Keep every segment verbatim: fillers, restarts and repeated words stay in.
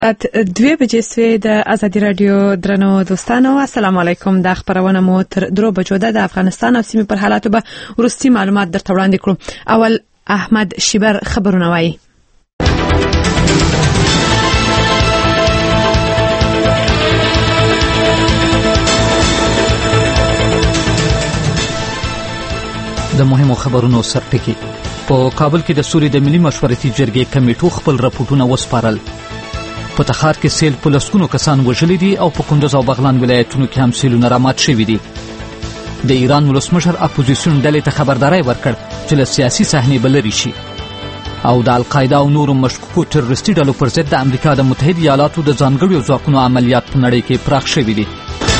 ات دوی بجې سوی د ازادي رادیو درنو دوستانو، السلام علیکم. د خبرونه مو تر درو بجو د افغانستان او سیمې پر حالاتو به ورستي معلومات درته وړاندې کړو. اول احمد شیبر خبرونه وایي. د مهمو خبرونو سرټکی. په کابل کې د سولې د ملي مشورتي جرګې کمیټو خپل راپورټونه وسپارل. په تخار کې سیل په لسګونو کسان وژلي دي او په کندز او بغلان ولایتونو کې هم سیلونه رامات شوي دي. د ایران ولسمشر اپوزیسیون ډلې ته خبرداری ورکړ چې له سیاسي صحنې به لرې شي. او د القاعده او نورو مشکوکو تروریستي ډلو پر ضد د امریکا د متحده ایالاتو د ځانګړو ځواکونو عملیات په نړۍ کې پراخ شوي دي.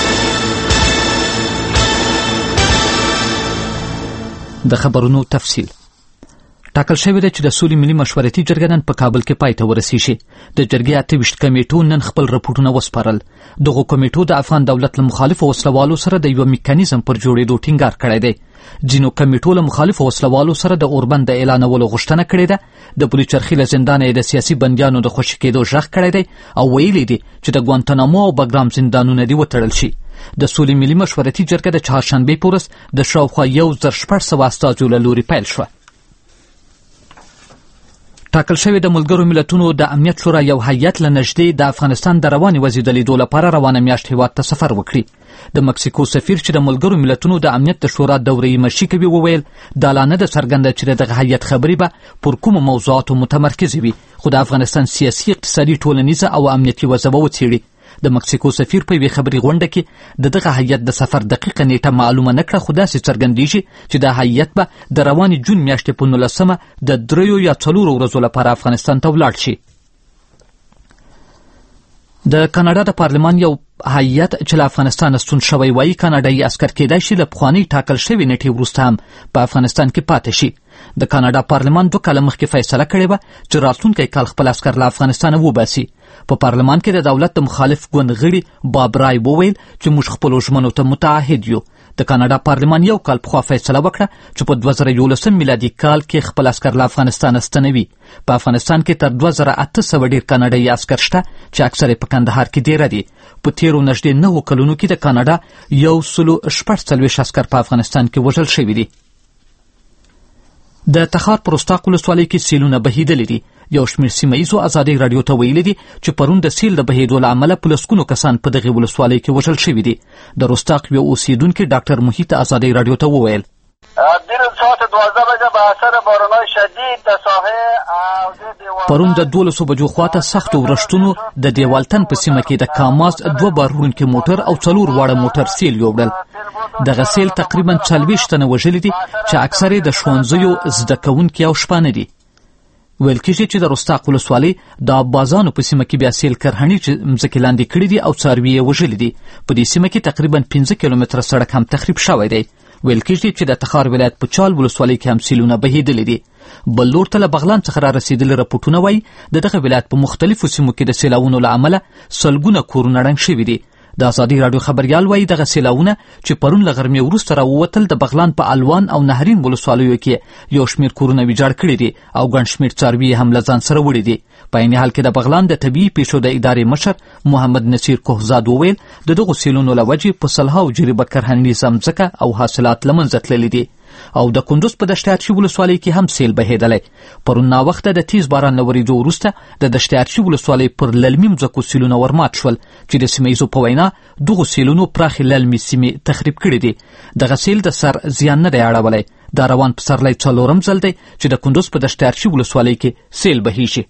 د خبرونو تفصیل. ټاکل شوی دی چې د سولې ملي مشورتي جرګه نن په کابل کې پای ته ورسیږي. د جرګې اته ویشت کمیټو نن خپل راپورټونه وسپارل. دغه کمیټو د افغان دولت له مخالفو وسلوالو سره د یو میکانیزم پر جوړېدو ټینګار کړی دی. ځینو کمیټو له مخالفو وسلوالو سره د اوربند د اعلانولو غوښتنه کړې ده. د پولیچرخي له زندانه د سیاسي بندیانو د خوشي کېدو غږ کړی دی او ویلي دي چې د ګوانتانامو او بګرام زندانونه دي وتړل شي. د سولې ملي مشورتي جرګه د چهارشنبې په ورځ د شاوخوا یو زر شپږ سوه استازو له لوري پیل شوه. ټاکل شوی د ملګرو ملتونو د امنیت شورا یو هیئت له نږدې د افغانستان د روانې وضعې د لیدو لپاره روانه میاشت هیواد ته سفر وکړي. د مکسیکو سفیر چې د ملګرو ملتونو د امنیت د شورا دورې مشري کوي وویل دا لا نه ده څرګنده چې دغه هیئت خبرې به پر کومو موضوعاتو متمرکزې وي، خو د افغانستان سیاسي، اقتصادي، ټولنیزه او امنیتي وضع به وڅېړي. د مکسیکو سفیر په یوې خبري غونډه کې د دغه هیئت د سفر دقیقه نیټه معلومه نه کړه، خو داسې څرګندېږي چې دا هیئت به د روانې جون میاشتې په نولسمه د دریو یا څلورو ورځو لپاره افغانستان ته ولاړ شي. د کاناډا د پارلمان یو هیئت چې له افغانستانه ستون شوی وایي کاناډایي عسکر کېدای شي له پخوانۍ ټاکل شوې نیټې وروسته هم په افغانستان کې پاتې شي. د کاناډا پارلمان دوه کاله مخکې فیصله کړې وه چې راتلونکی کال خپل عسکر له افغانستانه وباسي. په پارلمان کې د دولت د مخالف ګوند غړي باب رای وویل چې موږ خپلو ژمنو ته متعهد یو. د کاناډا پارلمان یو کال پخوا فیصله وکړه چې په دوه زره یولسم میلادي کال کې خپل عسکر له افغانستانه ستنوي. په افغانستان کې تر دوه زره اته سوه ډېر کاناډایي عسکر شته چې اکثر یې په کندهار کې دیره دي. په تیرو نږدې نهو کلونو کې د کاناډا یو سلو شپږ څلوېښت عسکر په افغانستان کې وژل شوي دي. د تخار په رستاق ولسوالۍ کې سیلونه بهیدلي دي. یو شمېر سیمه ییزو ازادۍ راډیو ته ویلي دي چې پرون د سیل د بهیدو له امله په لسګونو کسان په دغې ولسوالۍ کې وژل شوي دي. د رستاق یو اوسیدونکي ډاکټر محیط ازادۍ راډیو ته وویل پرون د دولسو بجو خواته سختو ورښتونو د دیوالتن په سیمه کې د کاماز دوه بار وړونکي موټر او څلور واړه موټر سیل یوړل. دغه سیل تقریبا څلوېښت تنه وژلي دي چې اکثر یې د ښوونځیو زده کوونکي او شپانه دي. ویل کېږي چې د رستاق ولسوالۍ د ابازانو په سیمه کې بیا سیل کرهڼي چې مځکې لاندې کړي دي او څاروي یې وژلي دي. په دې سیمه کې تقریبا پنځه کیلومتره سړک هم تخریب شوی دی. ویل کېږي چې د تخار ولایت په چال ولسوالۍ کې هم سیلونه بهیدلي دي. بل لور ته له بغلان څخه را رسېدلي راپورټونه وایي د دغه ولایت په مختلفو سیمو کې د سیلاونو له امله سلګونه کورونه ړنګ شوي دي. د ازادۍ راډیو خبریال وایي دغه سیلاونه چې پرون له غرمې وروسته راووتل د بغلان په الوان او نهرین ولسوالیو کې یو شمېر کورونه ویجاړ کړي دي او ګڼ شمېر څاروي هم له ځان سره وړي دي. په عین حال کې د بغلان د طبیعي پیښو د ادارې مشر محمد نصیر کوهزاد وویل د دغو سیلونو له وجې په سلهاو جریبه کرهڼیزه مځکه او حاصلات له منځه تللي دي. او د کندوز په دشت ارچي ولسوالۍ کې هم سیل بهیدلی. پرون ناوخته د تیز باران له ورېدو وروسته د دشت ارچي ولسوالۍ پر للمي مځکو سیلونه ورمات شول چې د سیمه ییزو په وینا دغو سیلونو پراخې للمي سیمې تخریب کړي دي. دغه سیل د سر زیان نه دی اړولی. دا روان پسرلی څلورم ځل دی چې د کندوز په دشت ارچي ولسوالۍ کې سیل بهیږي.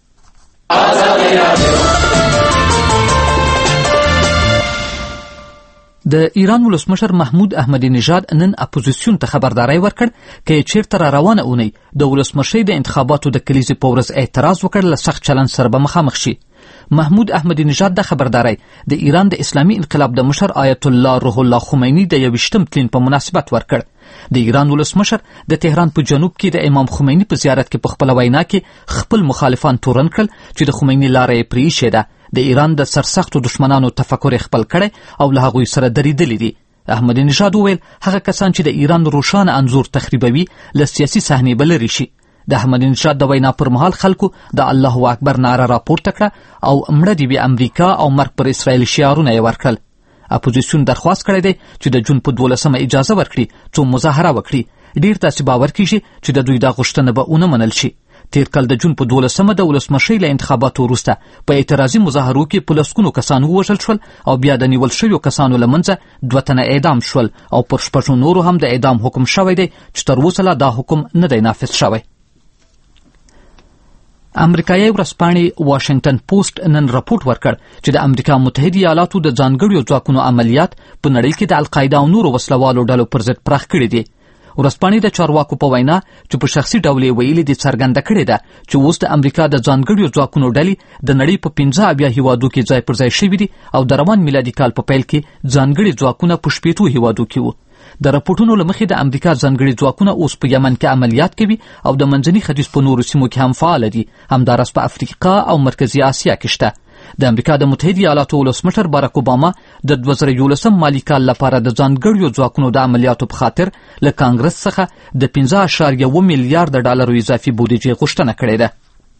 د ایران ولسمشر محمود احمدی نژاد نن اپوزیسیون ته خبرداری ورکړ که چیرته را روانه اونۍ د ولسمشرۍ د انتخاباتو د کلیزې په ورځ اعتراض وکړ له سخت چلند سره به مخامخ شي. محمود احمدی نژاد د خبرداری د ایران د اسلامي انقلاب د مشر آیت الله روح الله خمیني د یویشتم تلین په مناسبت ورکړ. د ایران ولسمشر د تهران په جنوب کې د امام خمیني په زیارت کې په خپله وینا کې خپل مخالفان تورن کړل چې د خمیني لاره یې پرې ایښې ده. د ایران د سرسختو دشمنانو تفکر خپل کړی او له هغوی سره درېدلي دي. احمدی نژاد وویل هغه کسان چې د ایران روښانه انځور تخریبوي له سیاسي صحنې به لرې شي. د احمدی نژاد د وینا پر مهال خلکو د الله اکبر ناره راپورته کړه او مړه دې وي امریکا او مرګ پر اسرائیل شعارونه یې ورکړل. اپوزیسیون درخواست کړی دی چې د جون په دولسمه اجازه ورکړي څو مظاهره وکړي. ډیر داسې باور کیږي چې د دوی دا غوښتنه به ونه منل شي. تیر کال د جون په دولسمه د ولسمشۍ له انتخاباتو وروسته په اعتراضي مظاهرو کې په لسګونو کسان ووژل شول او بیا د نیول شویو کسانو له منځه دوه تنه اعدام شول او پر شپږو نورو هم د اعدام حکم شوی دی چې تر اوسه لا دا حکم نه دی نافذ شوی. امریکایي ورځپاڼې واشنگټن پوسټ نن راپورټ ورکړ چې د امریکا متحده ایالاتو د ځانګړیو ځواکونو عملیات په نړۍ کې د القاعده او نورو وسلوالو ډلو پر ضد پراخ کړي دي. ورځپاڼې د چارواکو په وینا چې په شخصي ډول یې ویلي دي څرګنده کړې ده چې اوس د امریکا د ځانګړیو ځواکونو ډلې د نړۍ په پنځه اویا هیوادو کې ځای پر ځای شوي دي او د روان میلادي کال په پیل کې ځانګړي ځواکونه په شپېتو هیوادو کې وو. د راپورټونو له مخې د امریکا ځانګړي ځواکونه اوس په یمن کې عملیات کوي او د منځني ختیځ په نورو سیمو کې هم فعال دي. همداراز په افریقا او مرکزي اسیا کې شته. د امریکا د متحده ایالاتو ولسمشر باراک اوباما د دوه زره یولسم مالي کال لپاره د ځانګړیو ځواکونو د عملیاتو په خاطر له کانګرس څخه د پنځه اعشاریه اووه میلیارډ ډالرو اضافي بودیجې غوښتنه کړې ده.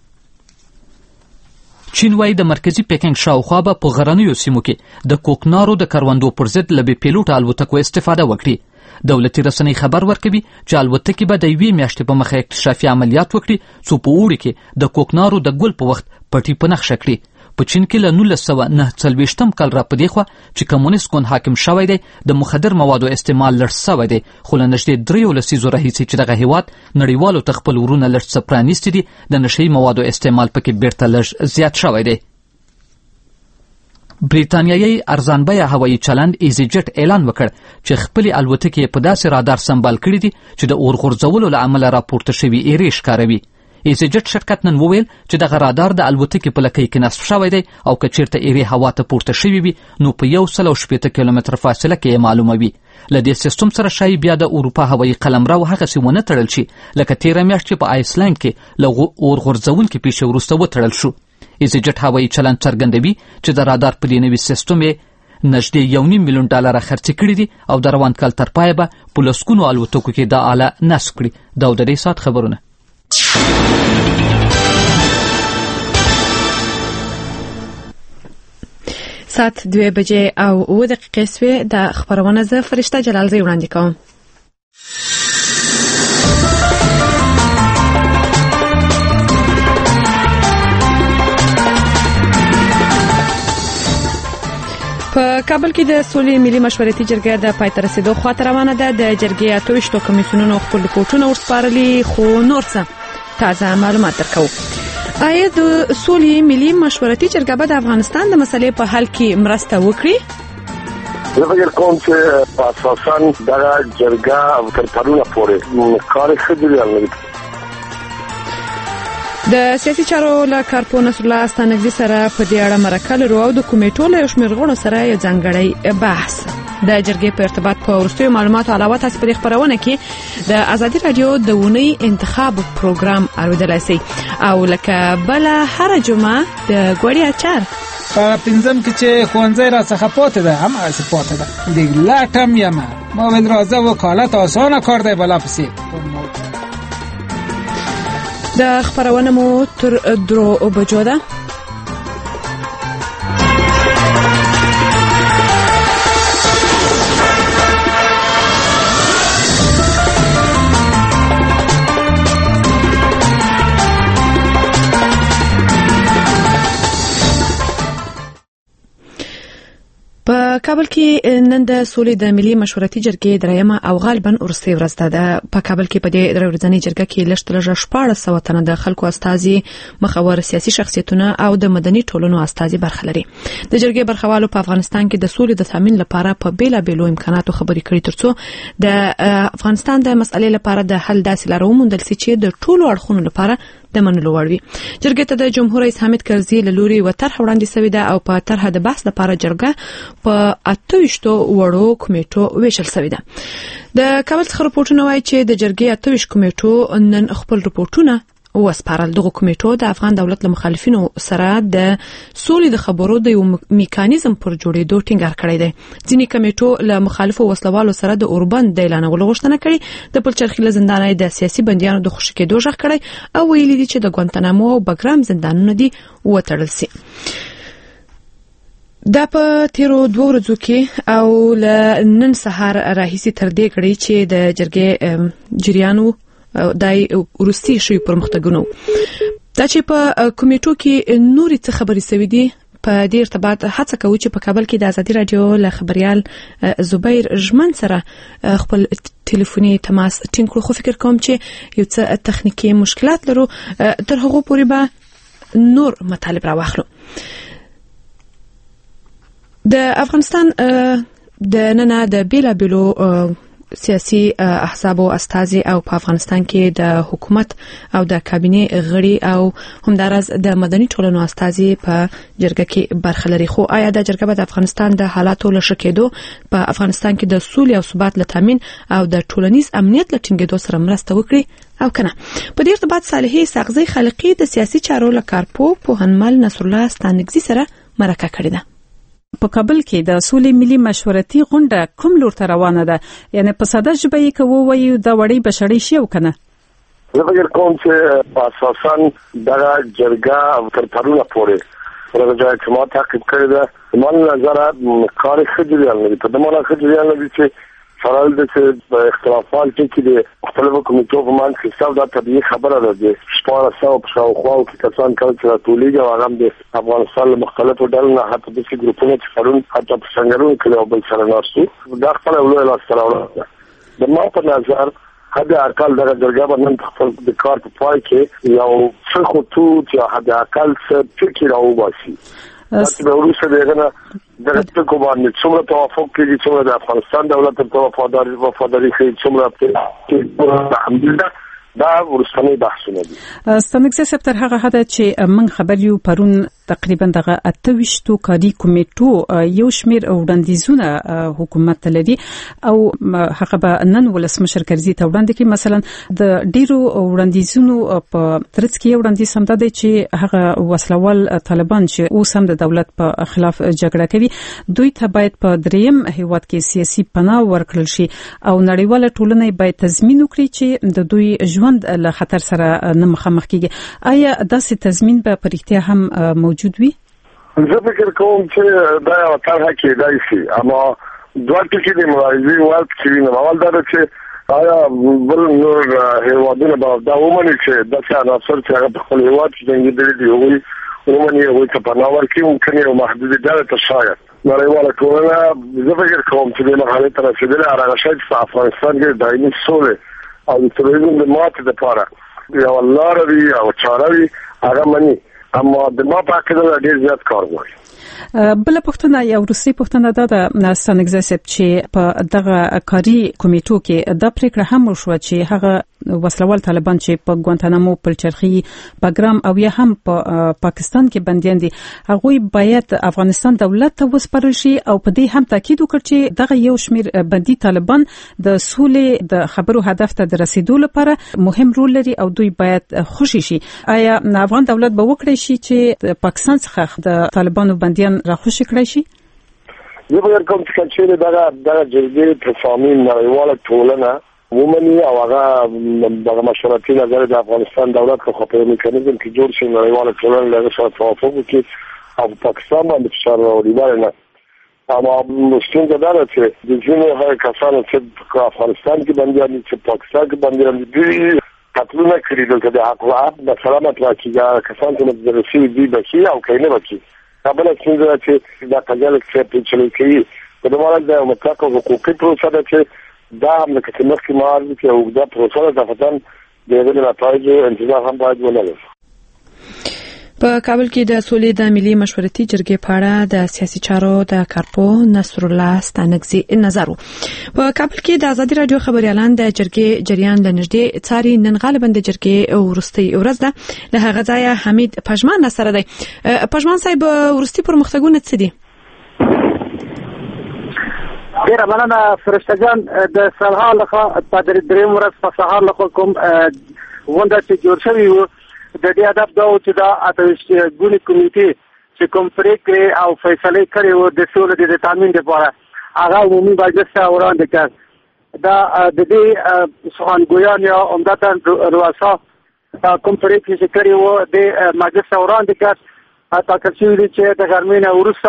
چین وايي د مرکزي پیکنګ شاوخوا به په غرنیو سیمو کې د کوکنارو د کروندو پر ضد له بې پیلوټه الوتکو استفاده وکړي. دولتي رسنۍ خبر ورکوي چې الوتکې به د یوې میاشتې په مخه اکتشافي عملیات وکړي څو په اوړي کې د کوکنارو د ګل په وخت پټي په نښه کړي. په چین کې له نولس سوه نهه څلوېښتم کال را په دې خوا چې کمونیست ګوند حاکم شوی دی د مخدر موادو استعمال لږ سوی دی، خو له نږدې دریو لسیزو راهیسې چې دغه هیواد نړیوالو ته خپل ورونه لږ څه پرانیستي دي د نشهیي موادو استعمال پکې بیرته لږ زیات شوی دی. بریتانیایي ارزانبیه هوایي چلند ایزي جټ اعلان وکړ چې خپلې الوتکې په داسې رادار سمبال کړي دي چې د اور غورځولو له امله راپورته شوي ایرې ښکاروي. ایزي جټ شرکت نن وویل چې دغه رادار د الوتکې په لکۍ کې نصب شوی دی او که چیرته ایرې هوا ته پورته شوي وي نو په یو سل او شپېته کیلومتره فاصله کې یې معلوموي. له دې سیستم سره شایي بیا د اروپا هوایي قلمرو هغسې ونه تړل شي لکه تېره میاشت چې په آیسلنډ کې له اور غورځونکې پیښې وروسته وتړل شو. ایزي جټ هوایي چلند څرګندوي چې د رادار په دې نوي سیستم یې نږدې یو نیم میلیون ډالره خرڅ کړي دي او د روان کال تر پایه به په لسګونو الوتکو کې دا آله نصب کړي. دا د دې ساعت خبرونه. ساعت دوه بجې او اوه دقیقې سوې. د خبرونه زه فرشته جلالزی وړاندې کوم. په کابل کې د سولې ملي مشورتي جرګه د پای ته رسیدو خواته روانه ده. د جرګې اته ویشتو کمیسیونونو خپل رپورټونه ورسپارلي، خو نور څه تازه معلومات درکوو. آیا د سولې ملي مشورتي جرګه به د افغانستان د مسلې په حل کې مرسته وکړي؟ زه فکر کوم چې په اساساً دغه جرګه تر پرونه پورې کار ښه جریان لري. د سیاسي چارو له کارپو نصر الله استانکزي سره په دې اړه مرکه لرو او د کمیټو له شمېر غړو سره یو ځانګړی بحث. د جرګې په ارتباط په وروستیو معلوماتو علاوه تاسو په خبرونه کې د ازادي رادیو د ونی انتخاب پروګرام اوریدلای شئ او لکه بل هر جمعه د ګوړی اچار په پنځم کې چې خوانځي را څخه پاتې ده هم اسی پاتې ده د لاټم یما ما ول راځه وکالت اسانه کار دی بلا پسې. د خبرونه مو تر درو بجو ده. په کابل کې نن د سولې د ملي مشورتي جرګې درېیمه او غالبا ورسته ورځ ده. په کابل کې په دې درورځنی جرګه کې لږ تر لږه شپږ سوه تنه د خلکو استازي، مخور سیاسي شخصیتونه او د مدني ټولنو استازي برخه لري. د جرګې برخوالو په افغانستان کې د سولې د تامین لپاره په بیلا بیلو امکاناتو خبرې کړې ترڅو د افغانستان د مسلې لپاره د حل داسې لارو موندل سي چې د ټولو اړخونو لپاره د منلو وړ وي. جرګې ته د جمهور رئیس حامد کرزي له لوري و طرح وړاندې شوې ده او په طرح د بحث لپاره جرګه په اته ویشتو وړو کمیټو ویشل شوې ده. د کابل څخه رپورټونه وايي چې د جرګې اته ویشت کمیټو نن خپل رپورټونه وسپارل. دغه کمیټو د افغان دولت له مخالفینو سره د سولې د خبرو د یو میکانیزم پر جوړېدو ټینګار کړی دی. ځینې کمیټو له مخالفو وسلوالو سره د اوربند د اعلانولو غوښتنه کړې. د پلچرخي له زندانه د سیاسي بندیانو د خوشي کېدو ژغ کړی او ویلي دي چې د ګوانتانامو او بګرام زندانونه دي وتړل سي. دا په تیرو دوه ورځو کې او ل نن سهار راهیسي تر دې کړي چې د جرګې جریانو دای روسي شوی پرمختګونه دا چې په کمیټو کې نوري څه خبرې سوي دي. په دې ارتباط هڅه کوي چې په کابل کې د ازادي رادیو له خبريال زبیر ژمن سره خپل ټلیفوني تماس ټینګ کړو، خو فکر کوم چې یو څه تخنیکی مشکلات لرو. تر هغه پورې به نور مطالب راوخلو. د افغانستان د نن د بیلا بیلو سیاسي احزاب او استازي او په افغانستان کې د حکومت او د کابینه غړي او همدارس د مدني ټولنو استازي په جرګه کې برخه لري. خو آیا د جرګه به د افغانستان د حالاتو له شکېدو په افغانستان کې د سولې او ثبات لټامین او د ټولنیز امنیت لټینګېدو سره مرسته وکړي او کنه؟ په دې ارتباط صالحي ساغزي خالقي د سیاسي چارو لکارپو پوهنمل نصر الله ستانګزي سره مرکه کړې ده. په کابل کې د سولې ملي مشورتي غونډه کوم لور ته روانه ده؟ یعنی په ساده ژبه یې کوو وایي د وړي بشړی شي او کنه؟ زه فکر کوم چې په اساساً دغه جرګه تر پرونه پورې راځي چې ما تعقیب کړی ده. من نظر کار خجریان لري په دمانه خجریان لري چې فرال د اختلافات کې د مختلفو کمیټو په منځ کې څو د طبيعي خبره ده چې شپاره سو په شاوخوا کې کسان کله چې ټولېږي او هغه د افغانستان له مختلفو ډلو نه حتی د ګروپونو چې فرون حتی په څنګهونو کې یو بل سره نارسو دا خپل ولې لا سره د ما په نظر هدا اقل دغه جرګه باندې خپل د کار په پای کې یو څه خو تو چې هدا اقل څه فکر او باسي چې به ورسره دغه د راتلونکو باندې څومره توافق کېږي، څومره د افغانستان دولت په وفاداري وفاداري کوي، څومره په الحمدلله دا ورسره بحثونه دي. ستنګسه سپتر هغه هدا چې من خبر یو پرون تقریبا دغه اتويشتو کاری کمیټو یو شمیر وړاندیزونه حکومت لري او هغه به نن ولسمشر کرزي ته وړاندې کوي. مثلا د ډیرو وړاندیزونو په ترڅ کې وړاندیز هم ده چې هغه وسلوال طالبان چې اوس هم د دولت په خلاف جګړه کوي دوی ته باید په دریم هیواد کې سیاسي پناه ورکړل شي او نړیواله ټولنه باید تضمین وکړي چې د دوی ژوند له خطر سره نه مخامخ کیږي. آیا داسې تضمین به په اړتیا هم موجود وي؟ زه فکر کوم چې دا یو طرحه کېدای شي، اما دوه ټکي د مبارزې وخت کې نو اول دا چې آیا بل نور هیوادونه به دا ومني چې د څه عناصر چې هغه په خپل هیواد کې څنګه دي وي ومني او ته په ناور کې ممکن یو محدود ډول ته شاید نړیواله ټولنه زه فکر کوم چې د مرحله تر رسیدلې هغه شی په افغانستان کې دایمي سولې او د تروریزم د ماتې لپاره یو لار وي او چاره وي هغه مني، اما د ما په کډه ډیر زیات کار غواړي. بل پښتنه یا روسي پښتنه دا ستنګزه چې په دغه کاری کمیټو کې د پریکړه هم شو چې هغه وسلوال طالبان چې په ګوانتانامو پلچرخي بګرام او یا هم په پاکستان کې بنديان دي هغه باید افغانستان دولت ته وسپارل شي او په دې هم تاکید وکړي چې دغه یو شمیر بندي طالبان د سولې د خبرو هدف ته د رسیدو لپاره مهم رول لري او دوی باید خوشي شي. آیا افغان دولت به وکړي شي چې پاکستان څخه د طالبانو بنديان راخوشي کړی شي؟ زه به کوم چې دا دا جرګې په فامین نړیواله ټولنه ومني او هغه د مشورتي نظر د افغانستان دولت په خپل میکانیزم کې جوړ شي نړیواله ټولنه له سره توافق وکړي او پاکستان باندې فشار راوړي نه. اما مشکل دا ده چې د ځینو هغه کسانو چې په افغانستان کې بنديان دي چې پاکستان کې بنديان دي قتلونه کړي دلته د حقوق د سلامت راکېږي کسان ته مدرسي دي بچي او کینه بچي قبل څنګه چې دا کجاله چې په چلو کې په دماغ د مطلق حقوقي پروسه ده چې دا هم د کتمخ کې مار دي او دا پروسه د فتن د دې نتایج انتظار هم باید ولري. په کابل کې د سولې د ملي مشورتي جرګې په اړه د سیاسي چارو د کارپو نصر الله ستانګزي نظر. په کابل کې د ازادي رادیو خبريالان د جرګې جریان د نږدې څاري. نن غالبا د جرګې ورستي ورځ ده. له هغه ځایه حمید پژمان سره دی. پژمان صاحب ورستي پرمختګونه څه دي؟ ډیره مننه فرشته جان. د سهار لخوا په دریم ورځ په سهار لخوا کوم غونډه چې جوړ شوی و د دې هدف دا و چې دا اتویشت ګونې کمیټې چې کوم پرېکړې او فیصلې کړې وو د سولې د تامین لپاره هغه عمومي مجلس ته وړاندې کړ. دا د دې سخنګویان یا عمدتاً رؤسا کوم پرېکړې چې کړې وو د مجلس ته وړاندې کړ. ټاکل شوي دي چې د غرمې نه وروسته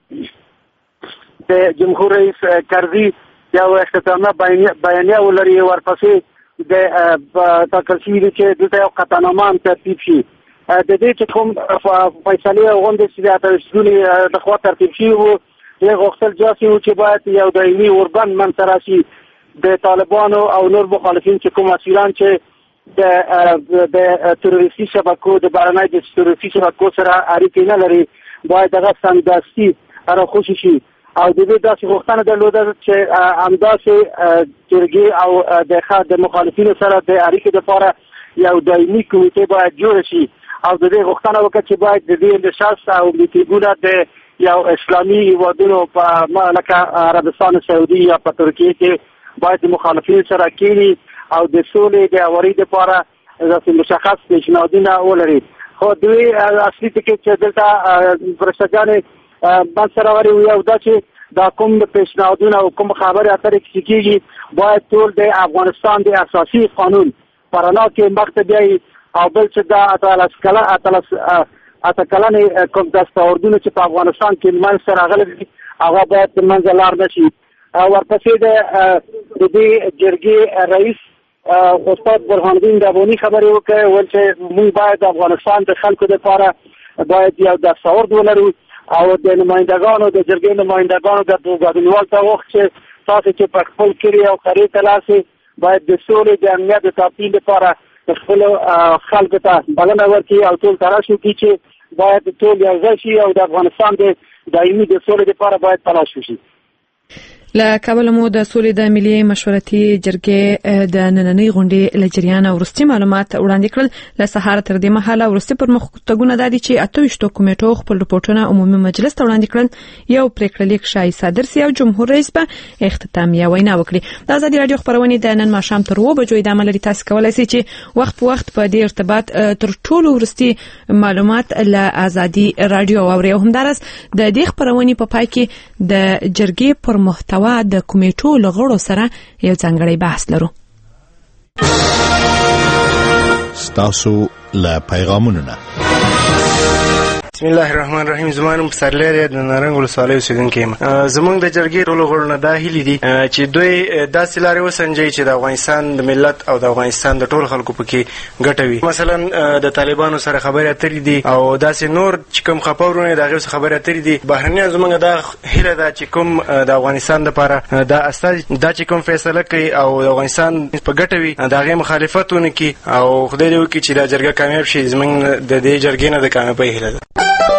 د جمهور رئیس کرزي یو اختتامه بیانیه ولري، ورپسې د ټاکل شوي دي چې دلته یو قطعنامه هم ترتیب شي. د دې چې کوم فیصلې او غونډې چې د اتویشت ګونې لخوا ترتیب شوي وو یې غوښتل جاسي وو چې باید یو دایمي اوربند منځته راشي. د طالبانو او نور مخالفین چې کوم اسیران چې د د تروریستي شبکو د بهرنۍ د تروریستي شبکو سره اړیکې نه لري باید هغه سمدستي راخوشي شي. او د دې داسې غوښتنه درلوده چې همداسې جرګې او د مخالفینو سره د اړیکې لپاره یو دایمي کمیټې باید جوړه شي او د دې غوښتنه وکړه چې باید د دې نشست او میټینګونه د یو اسلامي هیوادونو په لکه عربستان سعودي یا په ترکیه کې باید د مخالفینو سره کېني او د سولې د اوري لپاره داسې مشخص پیشنهادونه ولري. خو دوی اصلي ټکي چې دلته فرشتګانې بند سره وري وي او دا چې دا کوم پیشنهادونه او کوم خبرې اترې کېږي باید ټول د افغانستان د اساسي قانون پرانا کې مخته بیایي او بل چې دا اتلس کله اتلس اته کلنې کوم دستاوردونه چې په افغانستان کې منځته راغلي دي هغه باید منځ لار نشي. ورپسې د دې جرګې رئیس استاد برهان الدین رباني خبرې وکړې ول چې موږ باید د افغانستان د خلکو لپاره باید یو دستاورد ولرو او د نمایندګانو د جرګې نمایندګانو د ګډونوال ته وخت چې تاسو چې په خپل کړي او خرید تلاسي باید د سولې د امنیت د تامین لپاره خپل خلکو ته بلنه ورکړي او ټول تراشو کې چې باید ټول یو ځای شي او د افغانستان د دایمي د سولې لپاره باید تلاش وشي. له کابل مو د سولې د ملي مشورتي جرګې د نننۍ غونډې لجریان او ورستي معلومات وړاندې کړل. له سهار تر دې مهاله ورستي پرمختګونه د دي چې اتويشت کمیټو خپل رپورټونه عمومي مجلس ته وړاندې کړل. یو پریکړه لیک شای صادر سي او جمهور رئیس په اختتامیه وینا وکړي. د ازادي رادیو خبرونه د نن ماښام تر و بجو د عمل لري تاسو کولای شئ چې وخت په وخت په دې ارتباط تر ټولو ورستي معلومات له ازادي رادیو اوري. هم درس د دې خبرونه په پای کې د جرګې پر محتوا د کمیټو لغړو سره یو ځانګړی بحث لرو. ستاسو له پیغامونو نه بسم الله الرحمن الرحیم. زمانم سرلری د نارنګ ولسوالۍ اوسیدونکی یم. زمونږ د جرګې ټولو غړو نه دا هیلې دي چې دوی داسې لارې وسنجوي چې د افغانستان د ملت او د افغانستان د ټول خلکو پکې ګټه وي. مثلا د طالبانو سره خبرې اترې دي او داسې نور چې کوم خبرونه د هغې سره خبرې اترې دي. بهرنیان زمونږ دا هیله ده چې کوم د افغانستان لپاره دا استازي دا چې کوم فیصله کوي او د افغانستان په ګټه وي د هغې مخالفت ونه کړي او خدای دې وکړي چې دا جرګه کامیاب شي. زمونږ د دې جرګې نه د کامیابۍ هیله ده.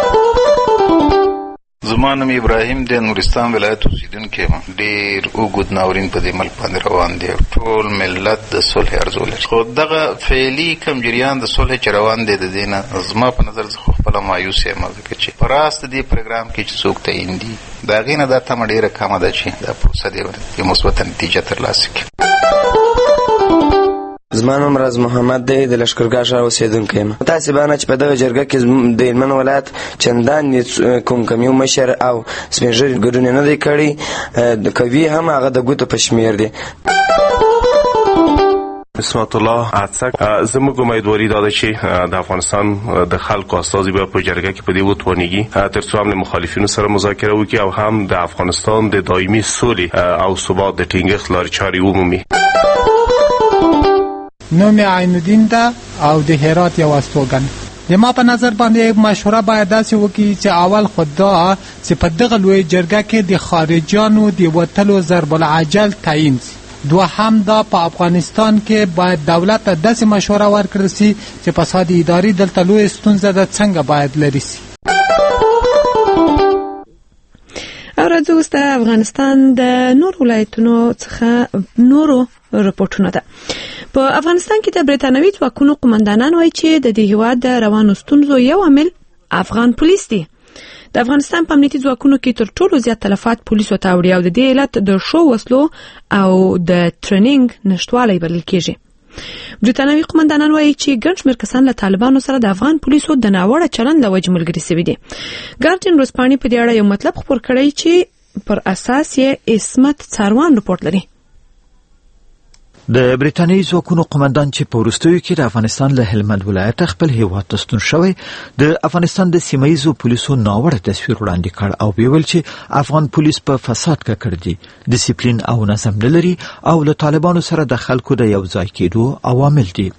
زما نوم ابراهیم د نورستان ولایت اوسیدونکی یم. ډېر اوږد ناورین په دې ملک باندې روان دی. ټول ملت د صلح ارزو لري، خو دغه فعلي کم جریان د صلح چې روان دی د دې نه زما په نظر زه خو خپله مایوس یم، ځکه چې په راست دې پروګرام کې چې څوک تعین دي د هغې نه دا تمه ډېره کمه ده چې دا پروسه دې یو مثبته نتیجه ترلاسه کړي. زما نوم راز محمد دی، د لشکرګاه ښار اوسېدونکی یم. متاسفانه چې په دغه جرګه کې د هلمند ولایت چندانې کوم کم یو مشر او سپین ږیري ګډون نه دی کړی، کوي هم هغه د ګوتو په شمېر دی. اسمت الله عطسک. زموږ امیدواري دا ده چې د افغانستان د خلکو استازي به په جرګه کې په دې وتوانیږي تر څو هم له مخالفینو سره مذاکره وکړي او هم د افغانستان د دایمي سولې او ثبات د ټینګښت لارې چارې ومومي. نوم عین الدین ده او د هرات یو استوګن. د ما په نظر باندې مشوره باید داسې وکړي چې اول خود دا چې په دغه لوی جرګه کې د خارجیانو د وتلو ضرب العجل تعیین شي. دوهم دا په افغانستان کې باید دولت ته داسې مشوره ورکړل شي چې فساد اداري دلته لوی ستونزه ده څنګه باید لرې شي. او راځو اوس د افغانستان د نور ولایتونو څخه نورو رپورټونه ده. په افغانستان کې د بریتانوي ځواکونو قومندانان وایي چې د دې هیواد د روانو ستونزو یو عامل افغان پولیس دي. د افغانستان په امنیتي ځواکونو کې تر ټولو زیات تلفات پولیسو ته اوړي او د دې علت د ښو وسلو او د ټریننګ نشټوالی بلل کېږي. برتانوي قومندانان وایي چې ګڼ شمېر کسان له طالبانو سره د افغان پولیسو د ناوړه چلند له وجې ملګري شوي دي. ګارډین ورځپاڼې په دې اړه یو مطلب خپور کړی چې پر اساس یې عصمت څاروان رپورټ لري. د بریتانیایی ځواکونو قومندان چې په وروستیو کې د افغانستان له هلمند ولایت خپل هیواد ته ستون شوی د افغانستان د سیمه ییزو پولیسو ناوړه تصویر وړاندې کړ او ویل چې افغان پولیس په فساد ککړ دي، ډیسپلین او نظم نه لري او له طالبانو سره د خلکو د یو ځای کېدو عوامل دي.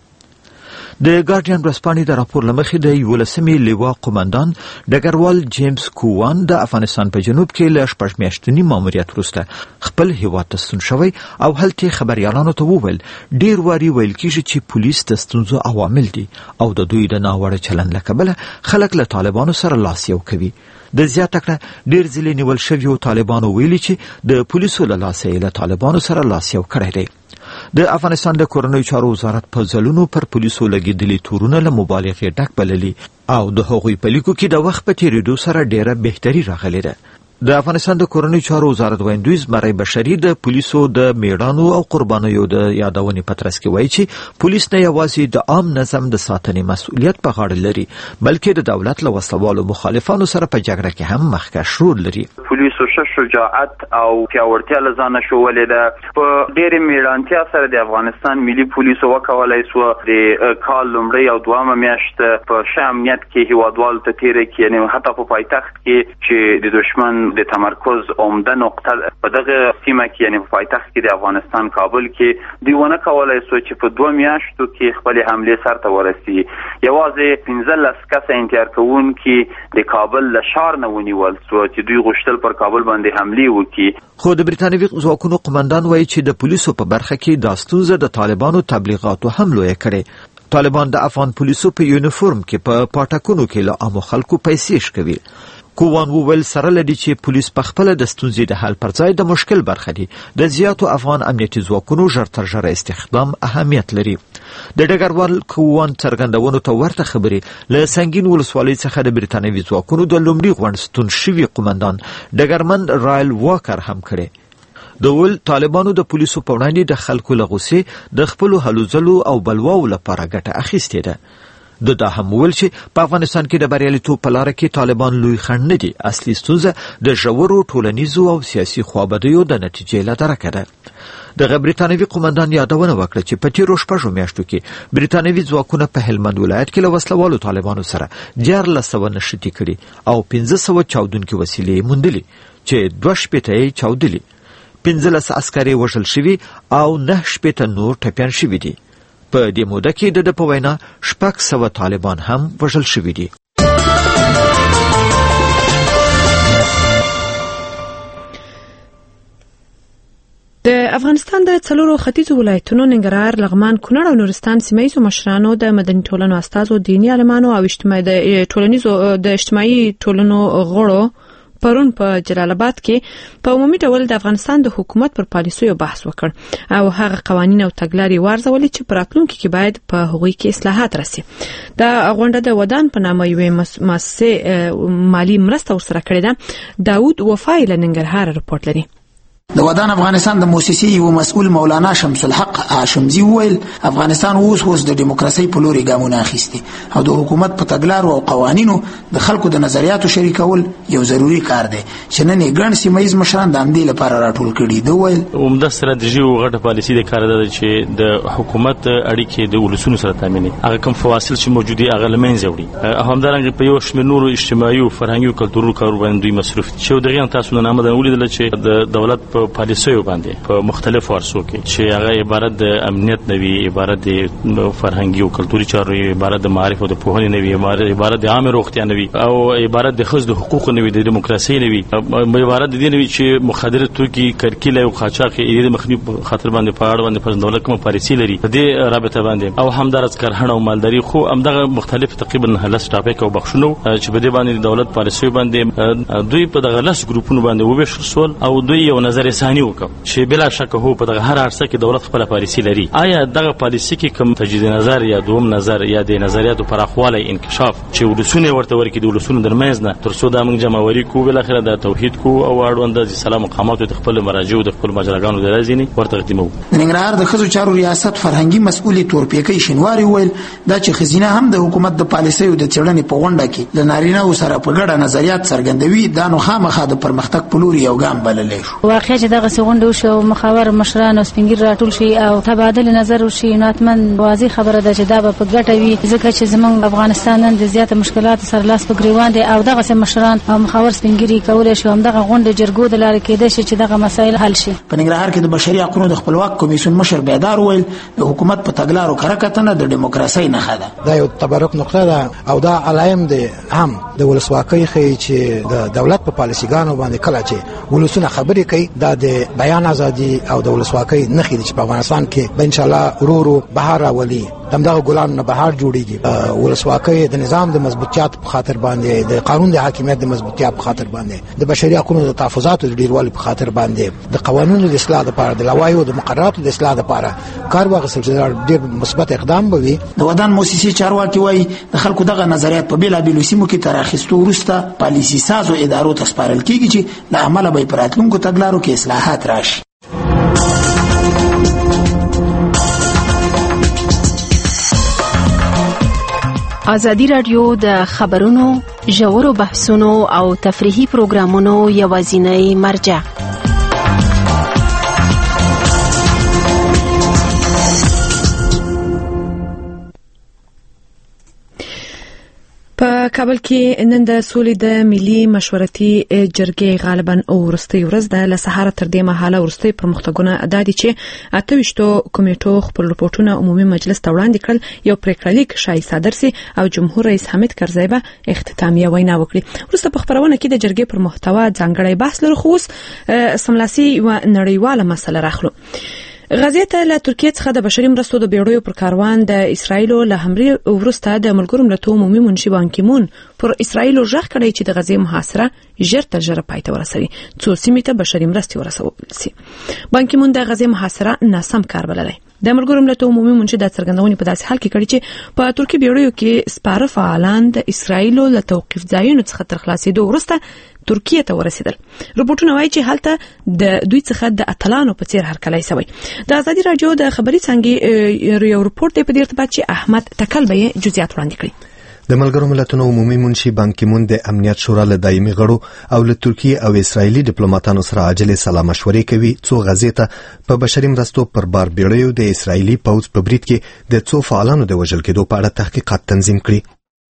د ګارډین ورځپاڼې د راپور له مخې د یولسمې لیوا قومندان ډګروال جیمز کووان د افغانستان په جنوب کې له شپږ میاشتني ماموریت وروسته خپل هیواد ته ستون شوی او هلته خبریالانو ته وویل ډیر واري ویل کېږي چې پولیس د ستونزو عوامل دي او د دوی د ناوړه چلند له کبله خلک له طالبانو سره لاس یو کوي. د زیاته کړه ډیر ځلې نیول شویو طالبانو ویلي چې د پولیسو له لاسه یې له طالبانو سره لاس یو کړی دی. د افغانستان د کورنیو چارو وزارت په ځلونو پر پولیسو لګېدلي تورونه له مبالغې ډک بللي او د هغوی په لیکو کې د وخت په تېرېدو سره ډېره بهتري راغلې ده. د افغانستان د کورنیو چارو وزارت ویندوی زمری بشري د پولیسو د میړانو او قربانیو د یادونې په ترڅ کې وایي چې پولیس نه یوازې د عام نظم د ساتنې مسؤلیت په غاړه لري بلکې د دولت له وسلوالو مخالفانو سره په جګړه کې هم مخکښ رول لري. پولیسو ښه شجاعت او پیاوړتیا له ځانه ښوولې ده. په ډېرې میړانتیا سره د افغانستان ملي پولیسو وکولی سوه د کال لومړۍ او دویمه میاشت په ښه امنیت کې هیوادوالو ته تېره کړي، یعنې حتی په پایتخت کې چې د دشمن د تمرکز عمده نقطه په دغه سیمه کې یعنې په پایتخت کې د افغانستان کابل کې دوی ونه کولی سو چې په دوه میاشتو کې خپلې حملې سرته ورسي. یوازې پنځلس کسه انتحار کوونکي د کابل له ښار نه ونیول سو چې دوی غوښتل پر کابل باندې حملې وکړي. خو د برتانوي ځواکونو قومندان وایي چې د پولیسو په برخه کې دا ستونزه د طالبانو تبلیغاتو هم لویه کړې. طالبان د افغان پولیسو په یونیفورم کې په پاټکونو کې له عامو خلکو پیسې شکوي. کووان وویل سره لدی چې پولیس په خپل د ستونزې د حل پر ځای د مشکل برخه دي. د زیاتو افغان امنیتي ځواکونو ژر تر ژره استخدام اهمیت لري. د ډګروال کووان څرګندونو ته ورته خبرې له سنگین ولسوالۍ څخه د برتانوي ځواکونو د لومړي غونډ ستون شوي قومندان ډګرمن رایل واکر هم کړی. د ول طالبانو د پولیسو په وړاندې د خلکو له غوسې د خپلو هلو ځلو او بلواو لپاره ګټه اخیستې ده. د دا هم ویل چې په افغانستان کې د بریالیتوب په لاره کې طالبان لوی خنډ نه دي، اصلي ستونزه د ژورو ټولنیزو او سیاسي خوابدیو د نتیجې له درکه ده. دغه برتانوي قومندان یادونه وکړه چې په تیرو شپږو میاشتو کې برتانوي ځواکونه په هلمند ولایت کې له وسلوالو طالبانو سره دیارلس سوه نښتې کړي او پنځه سوه چاودونکې وسیلې موندلي چې دوه شپېته یې چاودلي، پنځلس عسکر یې وژل شوي او نه شپېته نور ټپیان شوي دي. په دې موده کې د ده په وینا شپږ سوه طالبان هم وژل شوي دي. د افغانستان د څلورو ختیځو ولایتونو ننګرهار، لغمان، کونړ او نورستان سیمه ییزو مشرانو د مدني ټولنو استازو، دیني عالمانو او اجتماعي د ټولنیزو د اجتماعي ټولنو غړو پرون په جلال آباد کې په عمومي ډول د افغانستان د حکومت پر پالیسیو بحث وکړ او هغه قوانین او تګلارې وارزولې چې په راتلونکي کې باید په هغوی کې اصلاحات راسي. دا غونډه د ودان په نامه یوې مؤسسې مالی مرسته ورسره کړې ده. داود وفای له ننګرهار رپورټ لري. د ودان افغانستان د موسسې یو مسؤل مولانا شمس الحق هاشمزي وویل افغانستان اوس اوس د دیموکراسي په لوري ګامونه اخیستي او د حکومت په تګلارو او قوانینو د خلکو د نظریاتو شریکول یو ضروری کار دی چې نن یې ګڼ سیمه ییز مشران د همدې لپاره راټول کړي. دوی وویل عمده ستراتیژي او غټه پالیسي د کار ده چې د حکومت اړیکې د ولسونو سره تامیني، هغه کوم فواصل چې موجودي هغه له منځه وړي. همدارنګه په یو شمېر نورو اجتماعي او فرهنګي او کلتوري کارونو باندې دوی مصروف دي چې دغه تاسو نه آمدن ولیدل چې د دولت په پالیسیو باندې په مختلفو ورسو کې چې هغه عبارت د امنیت نوي، عبارت د فرهنګي او کلتوري چارو، عبارت د معارف او د پوهنې نوي، عبارت د عامه روغتیا نوي او عبارت د ښځو د حقوقو نوي، د دیموکراسي نوي، عبارت د دې نوي چې مخدره توکي، کرکیله او قاچاق یې د مخنیوي خاطر باندې په اړه باندې پر دولت کوم پالیسي لري په دې رابطه باندې او همدارس کارخانه او مالداري خو همدغه مختلف تقریبا هلس ټاپک او بخښنو چې په دې باندې دولت پالیسي باندې دوی په دغه لس ګروپونو باندې وبشل سول او دوی یو نظر رساني وکړو چې بلا شک هو په دغه هر عرصه کې دولت خپل پالیسي لري. آیا دغه پالیسي کې کوم تجدید نظر یا دوم نظر یا د نظریاتو پراخوالی انکشاف چې ولسونه ورته ورکړي د ولسونو درمنځ نه تر څو دا موږ جمعوري کو بل اخره د توحید کو او اړوند د سلام مقامات د خپل مراجع د خپل مجراګانو د رازینی ورته تقدیمو. ننګرهار د خزو چارو ریاست فرهنګي مسؤل تورپیکي شینواری ویل دا چې خزینه هم د حکومت د پالیسي او د چړنې په غونډه کې د نارینه او سره په ګډه نظریات څرګندوي دا نو خامخا د پرمختګ په لور یو ګام بللی شو. واقعي چې دغه غونډه شو مخاور مشران او سپینګر راټول شي او تبادل نظر وشي نو اتمن واضح خبره ده چې دا په ګټه وي ځکه چې زمونږ افغانستان نن د زیات مشکلات سره لاس په ګریوان دي او دغه مشران او مخاور سپینګری کولای شي هم دغه غونډه جرګو د لارې کېده شي چې دغه مسایل حل شي. په ننګرهار کې د بشري حقوقو د خپلواک کمیسیون مشر بیدار ویل د حکومت په تګلارو کړکتنه د دیموکراسي نه خاله. دا یو تبرک نقطه ده او دا علایم دي هم د ولسواکۍ خي چې د دولت په پالیسيګانو باندې کله چې ولسونه خبرې کوي دا د بیان ازادي او د ولسواکۍ نخې دي چې په افغانستان کې به ان شاء الله ورورو بهار راولي دمدغه ګلان نه بهار جوړیږي. ولسواکۍ د نظام د مضبوطیت په خاطر باندې د قانون د حاکمیت د مضبوطیت په خاطر باندې د بشري حقوقو د تحفظات د ډیروالي په خاطر باندې د قوانینو د اصلاح لپاره د لوایو د مقرراتو د اصلاح لپاره کار واغستل چې ډېر مثبت اقدام بوي. د ودان موسسې چارواکي وایي د خلکو دغه نظریات په بیلابیلو سیمو کې تر اخیستو وروسته پالیسي سازو ادارو ته سپارل کیږي چې له عمله به په راتلونکو تګلارو کې اصلاحات راشي. ازادي راډیو د خبرونو ژورو بحثونو او تفریحي پروګرامونو یوازینی مرجع. په کابل کې نن د سولې د ملي مشورتي جرګې غالبا ورستۍ ورځ ده. له سهار تر دې مهاله ورستۍ پرمختګونه ادا دي چې اته ویشتو کمیټو خپل رپورټونه عمومي مجلس ته وړاندې کړل. یو پریکړه لیک شای صادر سي او جمهور رئیس حامد کرزی به اختتامیه وینا وکړي. وروسته په خبرونه کې د جرګې پر محتوا ځانګړی بحث لرو خو سملاسي و نړیواله مسله راخلو. غزې ته له ترکیه څخه د بشري مرستو د بیړیو پر کاروان د اسرایلو له حملې وروسته د ملګرو ملتونو عمومي منشي بان کی مون پر اسرایلو ژغ کړی چې د غزې محاصره ژر تر ژره پای ته ورسوي څو سیمې ته بشري مرستې ورسول سي. بان کی مون د غزې محاصره ناسم کار بللی. د ملګرو ملتونو عمومي منشي د څرګندونې په داسې حال کې کړي چې په ترکیه بیړیو کې سپاره فعالان د اسرایلو له توقيف ځایونو څخه تر خلاصېدو وروسته ترکیه ته ورسیدل. رپورټونه وايي چې هلته د دوی څخه د اتلانو په څیر هرکلی شوی. د ازادي راډیو د خبري څنګه یو رپورټ دی په دې ارتباط چې احمد تکل به جزئیات وړاندې کړي. د ملګرو ملتونو عمومي منشي بان کی مون د امنیت شورا له دایمي غړو او له ترکیه او اسرایلی ډیپلوماټانو سره عاجل سلا مشورې کوي څو غزې ته په بشري مرستو پر بار بیړیو د اسرایلی پوځ په برید کې د څو فعالانو د وژل کېدو په اړه تحقیقات تنظیم کړي.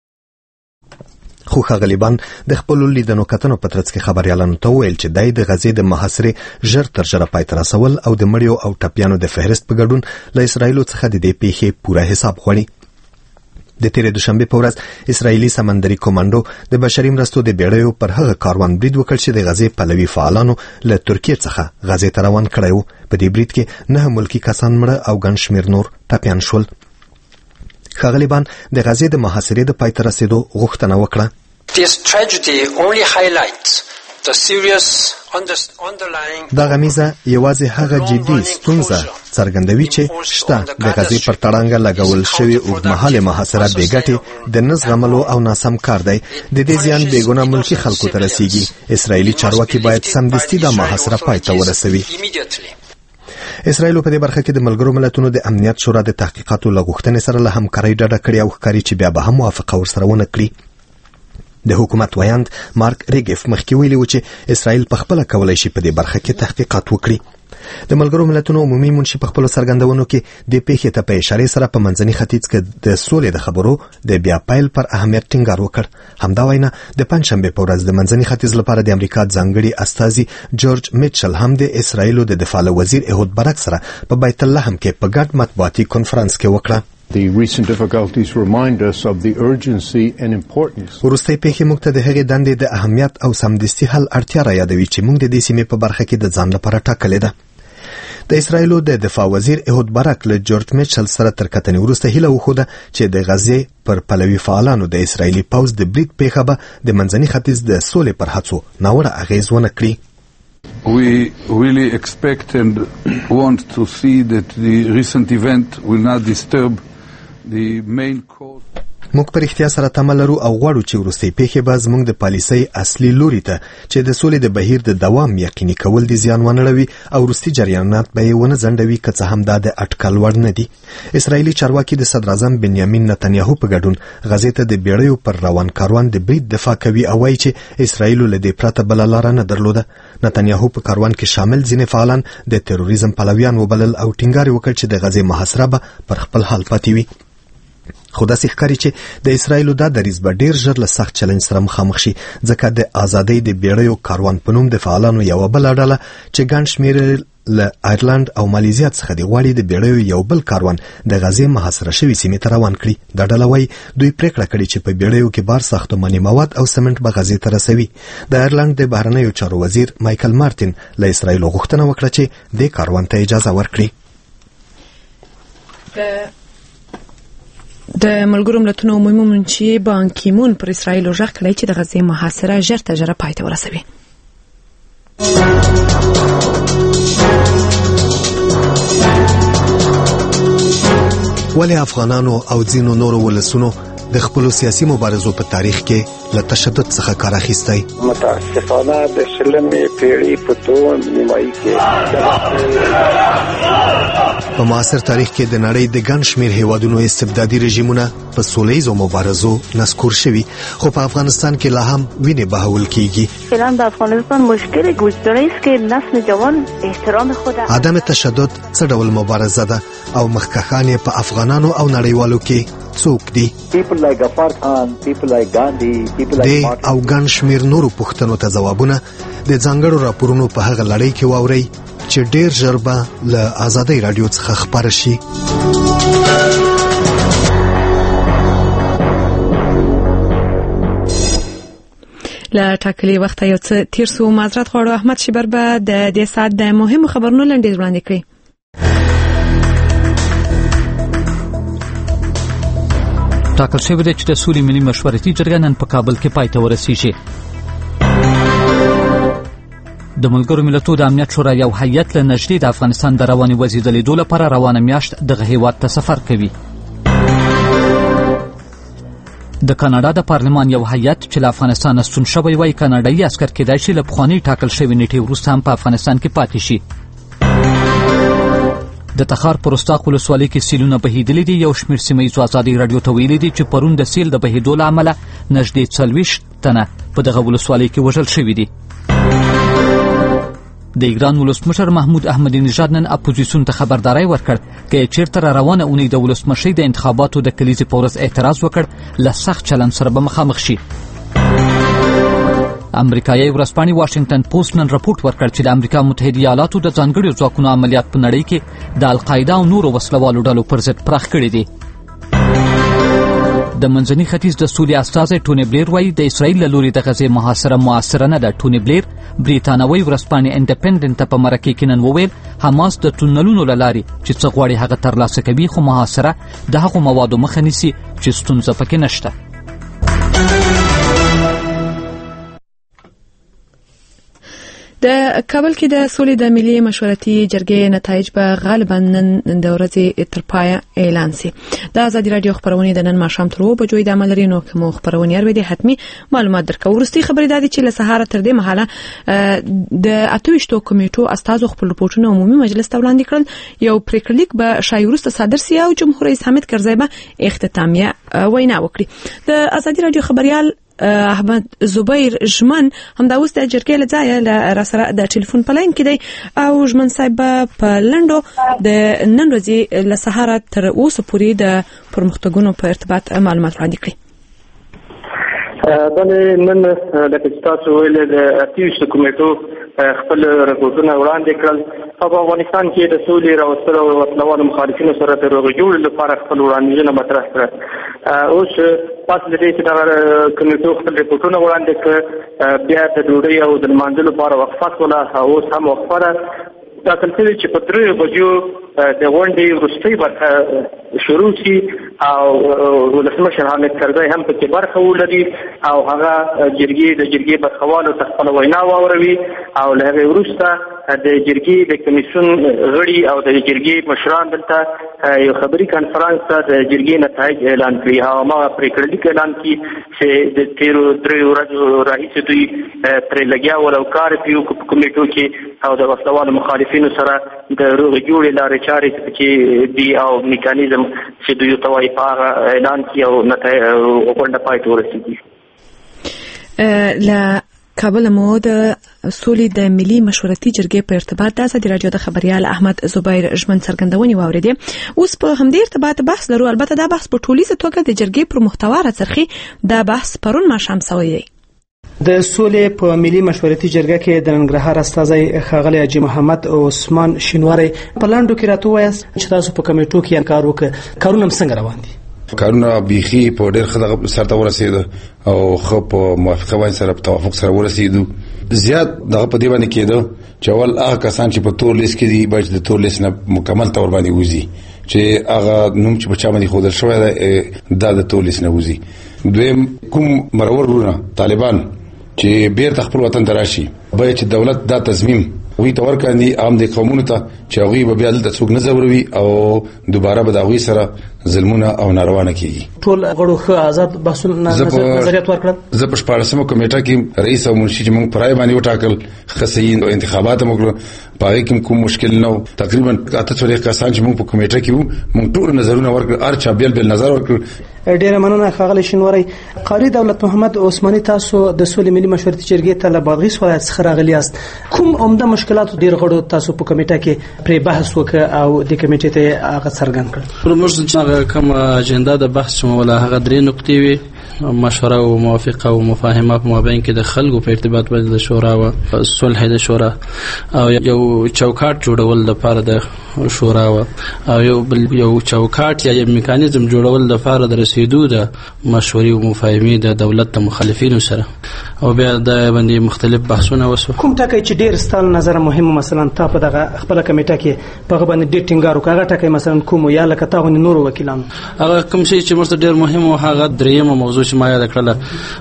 خو غالبان د خپل لیدنو کتنو په ترڅ کې خبريالانو ته ویل چې دای د غزې د محاصرې ژر تر ژره پای ته رسول او د مړیو او ټپیانو د فهرست په ګډون له اسرایلو څخه د دې پیښې پوره حساب غواړي. د تیرې دوشنبه په ورځ اسرایلی سمندري کمانډو د بشري مرستو د بیړیو پر هغه کاروان برید وکړ چې د غزې پلوي فعالانو له ترکیه څخه غزې ته روان کړی و. په دې برید کې نه ملکی کسان مړه او ګڼ شمېر نور ټپیان شول. غالبان د غزې د محاصرې د پای ته رسیدو غوښتنه وکړه. This tragedy only highlights the serious underlying دا غمیزه یوازې هغه جدي ستونزه څرګندوي چې شته د غزې پر تړانګه لګول شوی اوږدمهاله محاصره بې ګټې د نزغملو او ناسم کار دی. د دې زیان بېګونه ملکي خلکو ته رسیږي. اسرایلی چارواکي باید سمدستي دا محاصره پای ته ورسوي. اسرایل په دې برخه کې د ملګرو ملتونو د امنیت شورا د تحقیقاتو لغوښتنې سره له همکارۍ ډډه کړې او ښکاري چې بیا به هم موافقه ورسره ونه کړي. د حکومت ویاند مارک ریګف مخکې ویلي و چې اسرایل په خپله کولی شي په دې برخه کې تحقیقات وکړي. د ملګرو ملتونو عمومي منشي په خپلو څرګندونو کې د پیښې ته په اشارې سره په منځني ختیځ کې د سولې د خبرو د بیا پیل پر اهمیت ټینګار وکړ. همدا وینا د پنځشنبې په ورځ د منځني ختیځ لپاره د امریکا ځانګړي استازي جورج میچل هم د اسرایلو د دفاع وزیر احود برک سره په بیت اللحم کې په ګډ مطبوعاتي کنفرانس کې وکړه. The recent difficulties remind us of the urgency and importance. ورستۍ پیښې موږ ته د هغې دندې د اهمیت او سمدستي حل اړتیا را یادوي چې موږ د دې سیمې په برخه کې د ځان لپاره ټاکلې ده. د اسرایلو د دفاع وزیر احود برک له جورج میچل سره تر کتنې وروسته هیله وښوده چې د غزې پر پلوي فعالانو د اسرایلی پوځ د برید پیښه به د منځني ختیځ د سولې پر هڅو ناوړه اغیز ونه کړي. We really expect and want to see that the recent event will not disturb the main cause. موږ په اړتیا سره تمه لرو او غواړو چې وروستۍ پیښې به زموږ د پالیسۍ اصلي لوري ته چې د سولې د بهیر د دوام یقیني کول دي زیان ونه رړوي او وروستي جریانات به یې ونه ځنډوي که څه هم دا د اټکل وړ نه دي. اسرائیلي چارواکي د صدراعظم بنیامین نتنیاهو په ګډون غزې ته د بیړیو پر روان کاروان د برید دفاع کوي او وایي چې اسرائیلو له دې پرته بله لاره نه درلوده. نتنیاهو په کاروان کې شامل ځینې فعالان د تروریزم پلویان وبلل او ټینګار وکړ چې د غزې محاصره به پر خپل حال پاتې وي. خو داسې ښکاري چې د اسرائیلو دا دریځ به ډیر ژر له سخت چلنج سره مخامخ شي ځکه د ازادۍ د بیړیو کاروان په نوم د فعالانو یوه بله ډله چې ګڼ شمېر له آیرلند او مالیزیا څخه دی غواړي د بیړیو یو بل کاروان د غزې محاصره شوي سیمې ته روان کړي. دا ډله وایي دوی پریکړه کړې چې په بیړیو کې بار ساختماني مواد او سمنټ به غزې ته رسوي. د آیرلند د بهرنیو چارو وزیر مایکل مارتین له اسرائیلو غوښتنه وکړه چې دې کاروان ته اجازه ورکړي. د ملګرو ملتونو عمومي منشي بان کی مون پر اسرائیل ژغ کړی چې د غزې محاصره ژر تر ژره پای ته ورسوي. ولې افغانانو او ځینو نورو ولسونو د خپلو سیاسي مبارزو په تاریخ کې له تشدد څخه کار اخیستی؟ متاسفانه د شلمې پیړۍ په دویم نیمایي کې په معاصر تاریخ کې د نړۍ د ګڼ شمېر هیوادونو استبدادي رژیمونه په سوله ییزو مبارزو نسکور شوي، خو په افغانستان کې لا هم وینې بهول کیږي. فعلا در افغانستان مشکل گذشته است که نسل جوان احترام خود عدم تشدد څه ډول مبارزه ده او مخکښان یې په افغانانو او نړیوالو کې څوک دي؟ د او ګڼ شمېر نورو پوښتنو ته ځوابونه د ځانګړو راپورونو په هغه لړۍ کې واورئ چې ډېر ژر به له ازادۍ راډیو څخه خپاره شي. له ټاکلي وخته یو څه تیر سو معذرت غواړو. احمد شیبر به د دې ساعت د مهمو خبرونو لنډیز وړاندې کړي. ټاکل شوی دی چې د سولې ملي مشورتي جرګه نن په کابل کې پای ته ورسیږي. د ملګرو ملتونو د امنیت شورا یو هیئت له نږدې د افغانستان د رواني وضعیت د لیدو لپاره روانه میاشت دغه هیواد ته سفر کوي. د کاناډا د پارلمان یو هیئت چې له افغانستان ستون شوی وای کاناډایي عسکر کېدای شي له پخواني ټاکل شوی نیټې وروسته هم په افغانستان کې پاتې شي. د تخار پر استاق ولسوالۍ کې سیلونه بهیدلي دي. یو شمېر سیمه ییزو ازادۍ راډیو ته ویلي دي چې پرون د سیل د بهیدو له امله نږدې څلوېښت تنه په دغه ولسوالۍ کې وژل شوي دي. د ایران ولسمشر محمود احمدي نژاد نن اپوزیسیون ته خبرداری ورکړ که چیرته را روانه اونۍ د ولسمشرۍ د انتخاباتو د کلیزې په ورځ اعتراض وکړ له سخت چلند سره به مخامخ شي. امریکایي ورځپاڼې واشنگټن پوسټ نن راپورټ ورکړ چې د امریکا متحده ایالاتو د ځانګړو ځواکونو عملیات په نړۍ کې د القاعده او نورو وسلوالو ډلو پر ضد پراخ کړي دي. د منځني ختیځ د سولې استازی ټونی بلیر وایي د اسرائیل له لوري د غزې محاصره مؤثره نه ده. ټونی بلیر بریتانوي ورځپاڼې انډیپینډنټ ته په مرکه کې نن وویل حماس د تونلونو له لارې چې څه غواړي هغه ترلاسه کوي، خو محاصره د هغو موادو مخه نیسي چې ستونزه پکې نشته. د کابل کې د سولې د ملي مشورتي جرګې نتایج به غالبا نن د ورځې تر پایه اعلان شي. د ازادي راډیو خبرونه د نن ماښام تر اوو بجو د عمل لري نو کوم خبرونه یې وروي حتمی معلومات درکو. ورستي خبرې د دې چې له سهار تر دې مهاله د اتويشتو کمیټو استازو خپل رپورټونه عمومي مجلس ته وړاندې کړل. یو پریکړلیک به شای وروسته صادر سي او جمهور رئیس حامد کرزی به اختتامیه وینا وکړي. د ازادي راډیو خبريال احمد زبیر ژمن هم دا اوس د جرګې له ځایه له سره د ټلیفون په لاین کې دی او ژمن صاحب په لندو د نن ورځې له سهار تر اوسه پورې د پرمختګونو په ارتباط معلومات وړاندې کړي. بلې نن د تاسو ویل د اتويشتو کمیټو خپل رپورټونه وړاندې کړل او په افغانستان کې د سولې راوستلو او وسلوالو مخالفینو سره د روغې جوړې لپاره خپل وړاندیزونه مطرح کړل. اوس پس د دې چې دا کمیټو خپل رپورټونه وړاندې کړ بیا د ډوډۍ او د لمانځلو لپاره وقفه کوله او اوس هم وقفه ده. ټاکل شوی چې په درې بجو د غونډې وروستۍ برخه شروع شي او ولسمشر حامد کرزی هم پکې برخه ولري او هغه جرګې د جرګې برخوالو ته خپله وینا واوروي او له هغې وروسته د جرګې د کمیسیون غړي او د جرګې مشران دلته یو خبري کنفرانس ته د جرګې نتایج اعلان کړي او هماغه پرېکړه لیک اعلان کړي چې د تېرو درېو ورځو راهیسې دوی پرې لګیا ول او کار یې وکړو په کمیټو کې او د وسلوالو مخالفینو سره د روغې جوړې لارې چارې پکې دي او میکانیزم چې دوی ته وایي په هغه اعلان کړي او نتایج غونډه پای ته ورسېږي. له کابل مو د سولې د ملي مشورتي جرګې په ارتباط د ازادي راډیو د خبريال احمد زبیر ژمن څرګندونې واوریدې. اوس په همدې ارتباط بحث لرو. البته دا بحث په ټولیزه توګه د جرګې پر محتوا راڅرخي. دا بحث پرون ماښام شوی دی. د سولې په ملي مشورتي جرګه کې د ننګرهار استازی ښاغلی حاجي محمد عثمان شینواری په لاندو کې راته وایاست چې تاسو په کمیټو کې کار وکړ، کارونه هم څنګه روان دي؟ کارونه بیخي په ډېر ښه دغه سر ته ورسېده او ښه په موافقه باندې سره په توافق سره ورسېدو. زیات دغه په دې باندې کېده چې اول هغه کسان چې په تور لیست کې دي باید د تور لیست نه مکمل طور باندې وځي، چې هغه نوم چې په چا باندې ښودل شوی دی دا د تور لیست نه وځي. دویم کوم مرور ورونه طالبان چې بیرته خپل وطن ته راشي باید چې دولت دا تضمین وی ته ورکړي عام د قومونو ته چې هغوی به بیا دلته څوک نه ځوروي او دوباره به د هغوی سره ظلمونه او ناروا نه کېږي. ټول غړو ښه آزاد بحثونه نظریات ورکړل. زه په شپاړسمه کمیټه کې رئیس او منشي چې موږ په رایه باندې وټاکل ښه صحیح انتخابات هم وکړو، په هغې کې کوم مشکل نه و. تقریبا اته څلوېښت کسان چې موږ په کمیټه کې وو موږ ټول نظرونه ورکړل، هر چا بیل بیل نظر ورکړ. ډیره مننه ښاغلی شینواری. قاری دولت محمد عثماني، تاسو د سولې ملي مشورتي جرګې ته له بادغیس ولایت څخه راغلي یاست. کوم عمده مشکلات ډیر غړو تاسو په کمیټه کې پرې بحث وکړ او د کمیټې ته هغه څرګند کړ؟ پر موږ چې هغه کوم اجنډا د بحث ولا هغه درې نقطې وي: مشوره او موافقه او مفاهمه په مابین کې د خلکو په ارتباط باندې د شورا او صلح د شورا او یو چوکاټ جوړول د لپاره د شورا او یو بل یو چوکاټ یا یو میکانیزم جوړول د لپاره د رسیدو د مشورې او مفاهمې د دولت د مخالفینو سره او بیا د باندې مختلف بحثونه وسو. کوم ټکی چې ډیر ستاسو نظر مهمه مثلا تا په دغه خپل کمیټه کې په باندې ډیر ټینګار وکړ، هغه ټکی مثلا کوم یا لکه تاسو نور وکیلان هغه کوم شي چې مرته ډیر مهم او هغه دریمه موضوع چې ما یاد کړل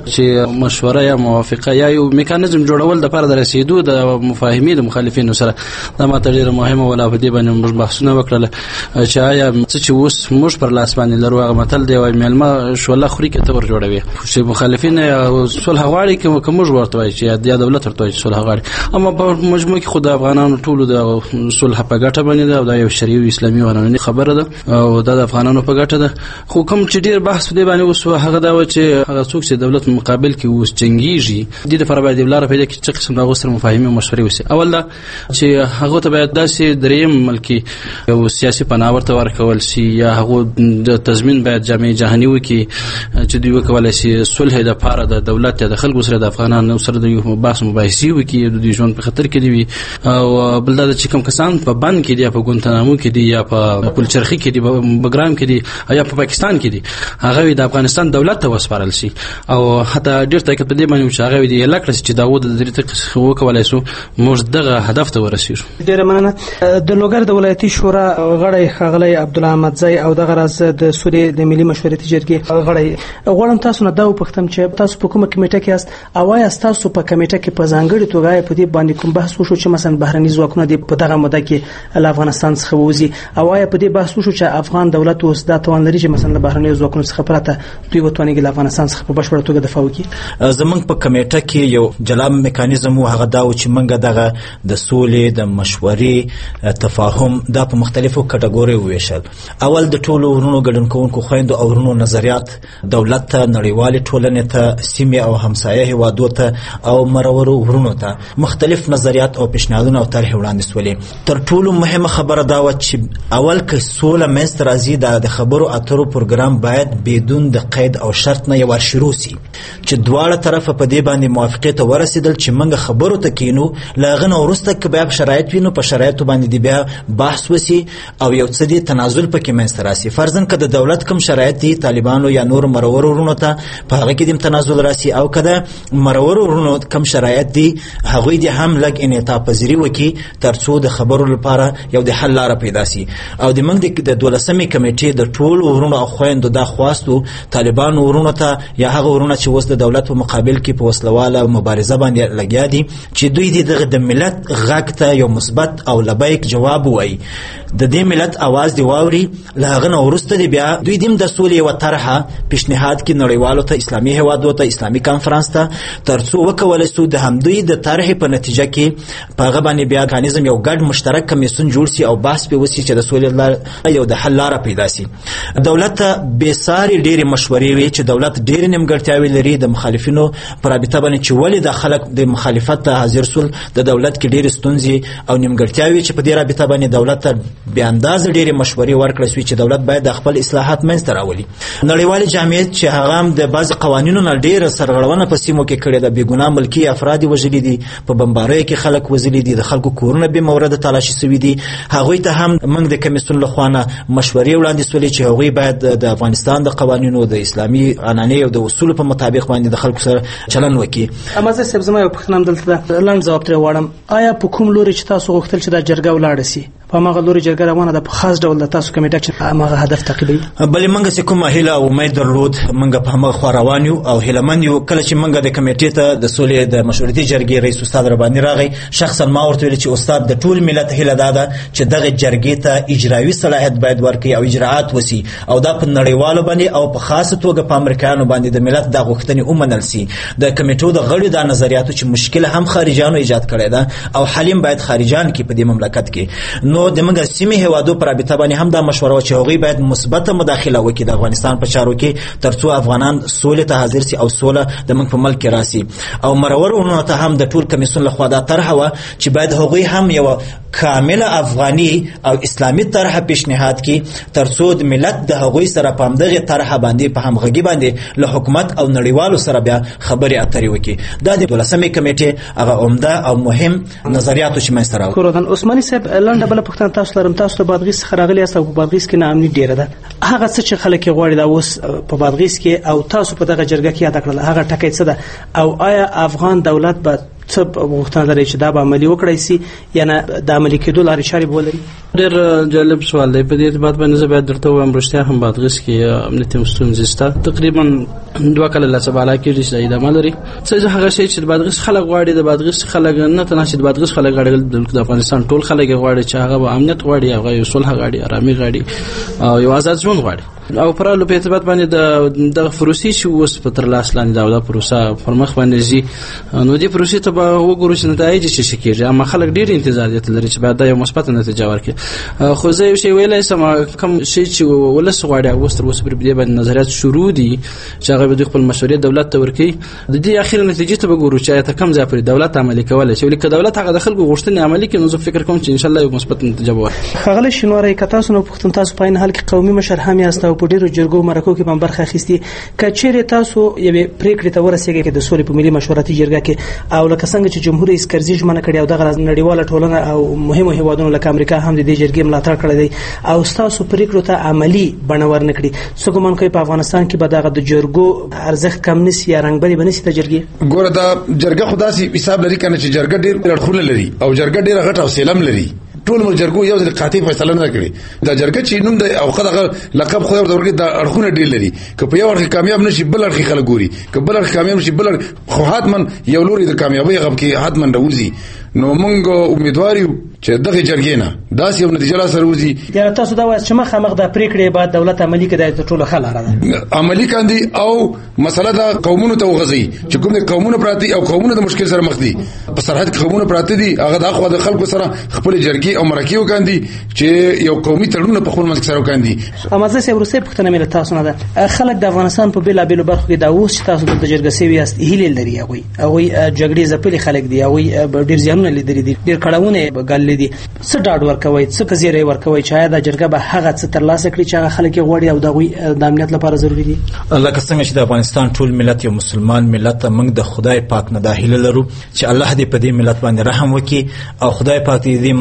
چې مشوره یا موافقه یا یو میکانیزم جوړول د لپاره د رسیدو د مفاهمې د مخالفینو سره دا ماته ډیر مهمه ولا په دې باندې موږ بحثونه وکړل چې آیا چې اوس موږ پر لاس باندې لرو هغه متل دی وای مېلمه شوله خوري کې تور جوړوي چې مخالفین صلح غواړي کوم موږ ورته وای چې د دولت ورته وای صلح غواړي، اما په مجموع کې خدای افغانانو ټول د صلح په ګټه باندې دا یو شرعي او اسلامي قانوني خبره ده او دا د افغانانو په ګټه ده. خو کوم چې ډیر بحث دی باندې اوس هغه دا و چې هغه څوک چې دولت مقابل کې اوس جنگيږي د لپاره باید ولاره پیدا کړي چې قسم د غوسر مفاهیم او مشورې وسی. اول دا چې هغه ته باید داسې دریم ملکی او سیاسي پناه ورته ورکول شي یا هغه د تضمین باید جامع جهاني وکي چې دوی وکولای شي صلح د لپاره د دولت یا د خلکو سره د افغانانو سره د یو بحث مباحثي وکي د دوی ژوند په خطر کې دی او بل دا چې کوم کسان په بند کې دي په ګونتنامو کې دي یا په پلچرخي کې دي بګرام کې دي یا په پاکستان کې دي هغه د افغانستان دولت ته وسپارل شي او حتی ډیر تاکید په دې باندې چې هغه دی لکه چې داوود د دې تک وکولای شو موږ دغه هدف ته ورسېږو. ډیر مننه. د لوګر د ولایتي شورا غړی ښاغلی عبدالحمد زئی او دغه راز د سولې د ملي مشورتي جرګې غړی غواړم تاسو نه دا وپوښتم چې تاسو په کومه کمیټه کې یاست او آیا تاسو په کمیټه کې په ځانګړي توګه په دې باندې کوم بحث وشو چې مثلا بهرني ځواکونه د په دغه موده کې له افغانستان څخه ووځي او آیا په دې بحث وشو چې افغان دولت اوس دا توان لري چې مثلا د بهرني ځواکونو څخه پرته دوی وتوانېږي له افغانستان څخه په بشپړه توګه دفاع وکړي؟ زمونږ په کمیټه کې یو جلا میکانیزم و، هغه دا و چې موږ دغه د سولې د مشورې تفاهم دا په مختلفو کټګوریو وویشل. اول د ټولو ورونو ګډون کوونکو خویندو او ورونو نظریات دولت ته، نړیوالې ټولنې ته، سیمې او همسایه هیوادو ته او مرورو ورونو ته مختلف نظریات او پیشنهادونه او طرحې وړاندې سولې. تر ټولو مهمه خبره دا و چې اول که سوله منځته راځي د خبرو اترو پروګرام باید بدون د قید او شرط نه یو شروع سي چې دواړه طرفه په دې باندې موافقه ته ورسېدل چې موږ خبرو ته کینو لاغه نو ورسته کې بیا شرایط وینو په شرایطو باندې دی بیا بحث وسی او یو څه دی تنازل پکې منځته راسي. فرضاً که د دولت کوم شرایط دي طالبانو یا نور مرور ورونو ته په هغه کې د تنازل راسي او کده مرور ورونو کم شرایط دي هغوی دي هم لګ انعطاف پذیری وکي ترڅو د خبرو لپاره یو د حل لاره پیدا شي. او د موږ د دولسمې کمیټې د ټول ورونو او خويندو د خواستو طالبان ورونو ته یا هغه ورونو چې اوس د دولت په مقابل کې په وسلواله مبارزه باندې لګیا دي چې دوی دغه د ملت غږ ته یو مثبت او لبیک جواب وایي. د دې ملت आवाज دی واوري. له هغه نه وروسته دی بیا دوی دیم د سولې و طرحه پیشنهاد کې نړیوالو ته اسلامي هیوادو ته اسلامي کانفرنس ته ترڅو وکولای شو د همدوی د طرحې په نتیجه کې په هغه باندې بیا کانیزم یو ګډ مشترک کمیسیون جوړ شي او بحث په وسی چې د سولې یو د حل لاره پیدا شي. دولت به ساري ډېری مشورې وي چې دولت ډېر نیمګړتیاوي لري د مخالفینو پر رابطه باندې چې ولې د خلک د مخالفت ته حاضر سول د دولت کې ډېر ستونزې او نیمګړتیاوي چې په دې رابطه باندې دولت ته به انداز ډېری مشورې ورکړل شوې چې دولت باید د خپل اصلاحات منځته راولي. نړیوال جامعیت چې هغه د بعض قوانینو نه ډېر سرغړونه په سیمو کې کړې ده، بېګناه ملکي افراد وژلي دي، په بمباریو کې خلک وژلي دي، د خلکو کورونه بې مورده تلاشي شوي دي. هغوی ته هم موږ د کمیسیون لخوا نه مشورې وړاندې سولې چې هغوی باید د افغانستان د قوانینو د اسلامي عنعنې او د اصولو په مطابق باندې د خلکو سره چلن وکړي. امازه صاحب زما یو پوښتنه دلته لنډ ځواب ترې غواړم. آیا په کوم لوري چې تاسو غوښتل چې دا جرګه ولاړه سي په هغه لوري جرګه روانه ده په خاص ډول د تاسو کمیټه چې هغه هدف تعقیبوي؟ بلې موږ چې کومه هیله او امید درلود موږ په هغه خوا روان یو او هیلهمند یو. کله چې موږ د کمیټې ته د سولې د مشورتي جرګې رئیس استاد رباني راغی، شخصا ما ورته ویل چې استاد د ټول ملت هیله ده چې دغه جرګې ته اجرایي صلاحیت باید ورکړي او اجراءات وسی او دا په نړیوالو باندې او په خاصه توګه په امریکایانو باندې د ملت د غوښتنې ومنل سي. د کمیټو د غړو د نظریاتو چې مشکل هم خارجانو ایجاد کړی ده او حلیم باید خارجان کې په دې مملکت کې نو د موږ سیمې هیوادو پر رابطه باندې هم دا مشوره چې هغوی باید مثبت مداخله وکړي د افغانستان په چارو کې ترڅو افغانان سولې ته حاضر سي او سوله د موږ په ملک کې راسي. او مرور ورونو ته هم د ټول کمیسیون لخوا دا طرحه وه چې باید هغوی هم یو کامل افغاني او اسلامي طرحه پیشنهاد کړي ترڅو د ملت د هغوی سره په همدغه طرحه باندې په همغږي باندې له حکومت او نړیوالو سره بیا خبرې اترې وکړي. دا د دولسمې کمیټې هغه عمده او مهم نظریاتو چې منځته راوړي. کورودن عثماني صاحب لنډه بله پوښتنه تاسو لرم. تاسو ته بادغیس څخه راغلي یاست او په بادغیس کې ناامني ډېره ده. هغه څه چې خلک یې غواړي دا اوس په بادغیس کې او تاسو په دغه جرګه کې یاد کړل هغه ټکی څه ده او آیا افغان دولت به څه غوښتنه لري چې دا به عملي وکړای سي یا نه د عملي کېدو لارې چارې به ولري؟ ډېر جالب سوال دی. په دې اعتبار باندې زه باید درته ووایم رښتیا هم بادغیس کې امنیتي ستونزې شته. تقریبا دوه کاله لا څه بالا کېږي چې ادامه لري. څه هغه شی چې د بادغیس خلک غواړي د بادغیس خلک نه تنه چې د بادغیس خلک غواړي د افغانستان ټول خلک غواړي چې هغه به امنیت غواړي، هغه صلح غواړي، آرامي غواړي او یو آزاد ژوند غواړي. او پرالو په اعتبار باندې د د فروسي چې اوس په تر لاس لاندې دا د پروسه پر مخ باندې زی نو دې پروسې ته به وګورو چې نتایج څه شي کېږي. اما خلک ډېر انتظار لري چې باید دا یو مثبت نتیجه ورکړي. خو زه یو شی ویلای سم کوم شی چې ولس غواړي اوس تر اوسه پر دې باندې نظریات شروع دي چې هغه به خپل مشورې دولت ته ورکړي. د دې اخیری نتیجه ته وګورو چې ته کم ځای پر دولت عملي کولای شي. ولیکه دولت هغه د خلکو غوښتنې عملي کړي نو زه فکر کوم چې ان شاء الله یو مثبت نتیجه به ورکړي. خغل شنواری کتا سونو پښتون تاسو په ان حال کې قومي مشر هم یاست او په ډیرو جرګو مرکو کې هم برخه اخیستي. کچېره تاسو یوه پریکړه ته ورسېږئ د سولې په ملي مشورتي جرګه کې او لکه څنګه چې جمهور رئیس کرزي ژمنه کړې او دغه نړیواله ټولنه او مهمو هیوادونو لکه امریکا هم د دې جرګې ملاتړ کړی دی او تاسو پریکړه ته عملی بڼه ورنکړي. څه ګمان کوي په افغانستان کې به دغه د جرګو ارزښت کم نسی یا رنګبري بنسي د جرګې؟ ګوره دا جرګه خدا سي حساب لري کنه چې جرګه ډېر لړخونه لري او جرګه ډېر غټ او سیلم لري. ټول مل جرګو یو ځل قاطع فیصله نه کړي. دا جرګه چې نوم د او خدغه لقب خو ورته د اړخونه ډېر لري. که په یو اړخ کامیاب نشي بل اړخ خلک ګوري، که بل اړخ کامیاب نشي بل خو حتمن یو لوري د کامیابی غب کې حتمن راوځي. نو موږ امیدوار یو چې دغه جرګې نه داسې یو نتیجه را سره وځي. یا تاسو دا وایي چې مخامخ د پریکړې بعد دولت عملی کړي د ټولو خلک راځي عملی کاندي او مسله دا قومونو ته وغځي چې کوم د قومونو پراتی او قومونو د مشکل سره مخ دي په سرحد کې قومونو پراتی دي هغه د خو د خلکو سره خپل جرګې او مرکیو کاندي چې یو قومي تړون په خپل منځ کې سره کاندي. امازه سه ورسې پښتنه مل تاسو نه ده خلک د افغانستان په بیل بیل برخو کې دا اوس تاسو د جرګې سوي است هیله لري هغه هغه جګړې زپلي خلک دي هغه ډیر ځانونه لیدري دي ډیر کړهونه غل دي. څه ډاډ ورکوي څه کزیره ورکوي چې دا جرګه به هغه څه تر لاسه کړي چې هغه خلک غوړي او دغه د امنیت لپاره ضروری دي. الله که څنګه چې د افغانستان ټول ملت یو مسلمان ملت موږ د خدای پاک نه داخله لرو چې الله دې په دې ملت باندې رحم وکړي او خدای پاک دې مسلمانانو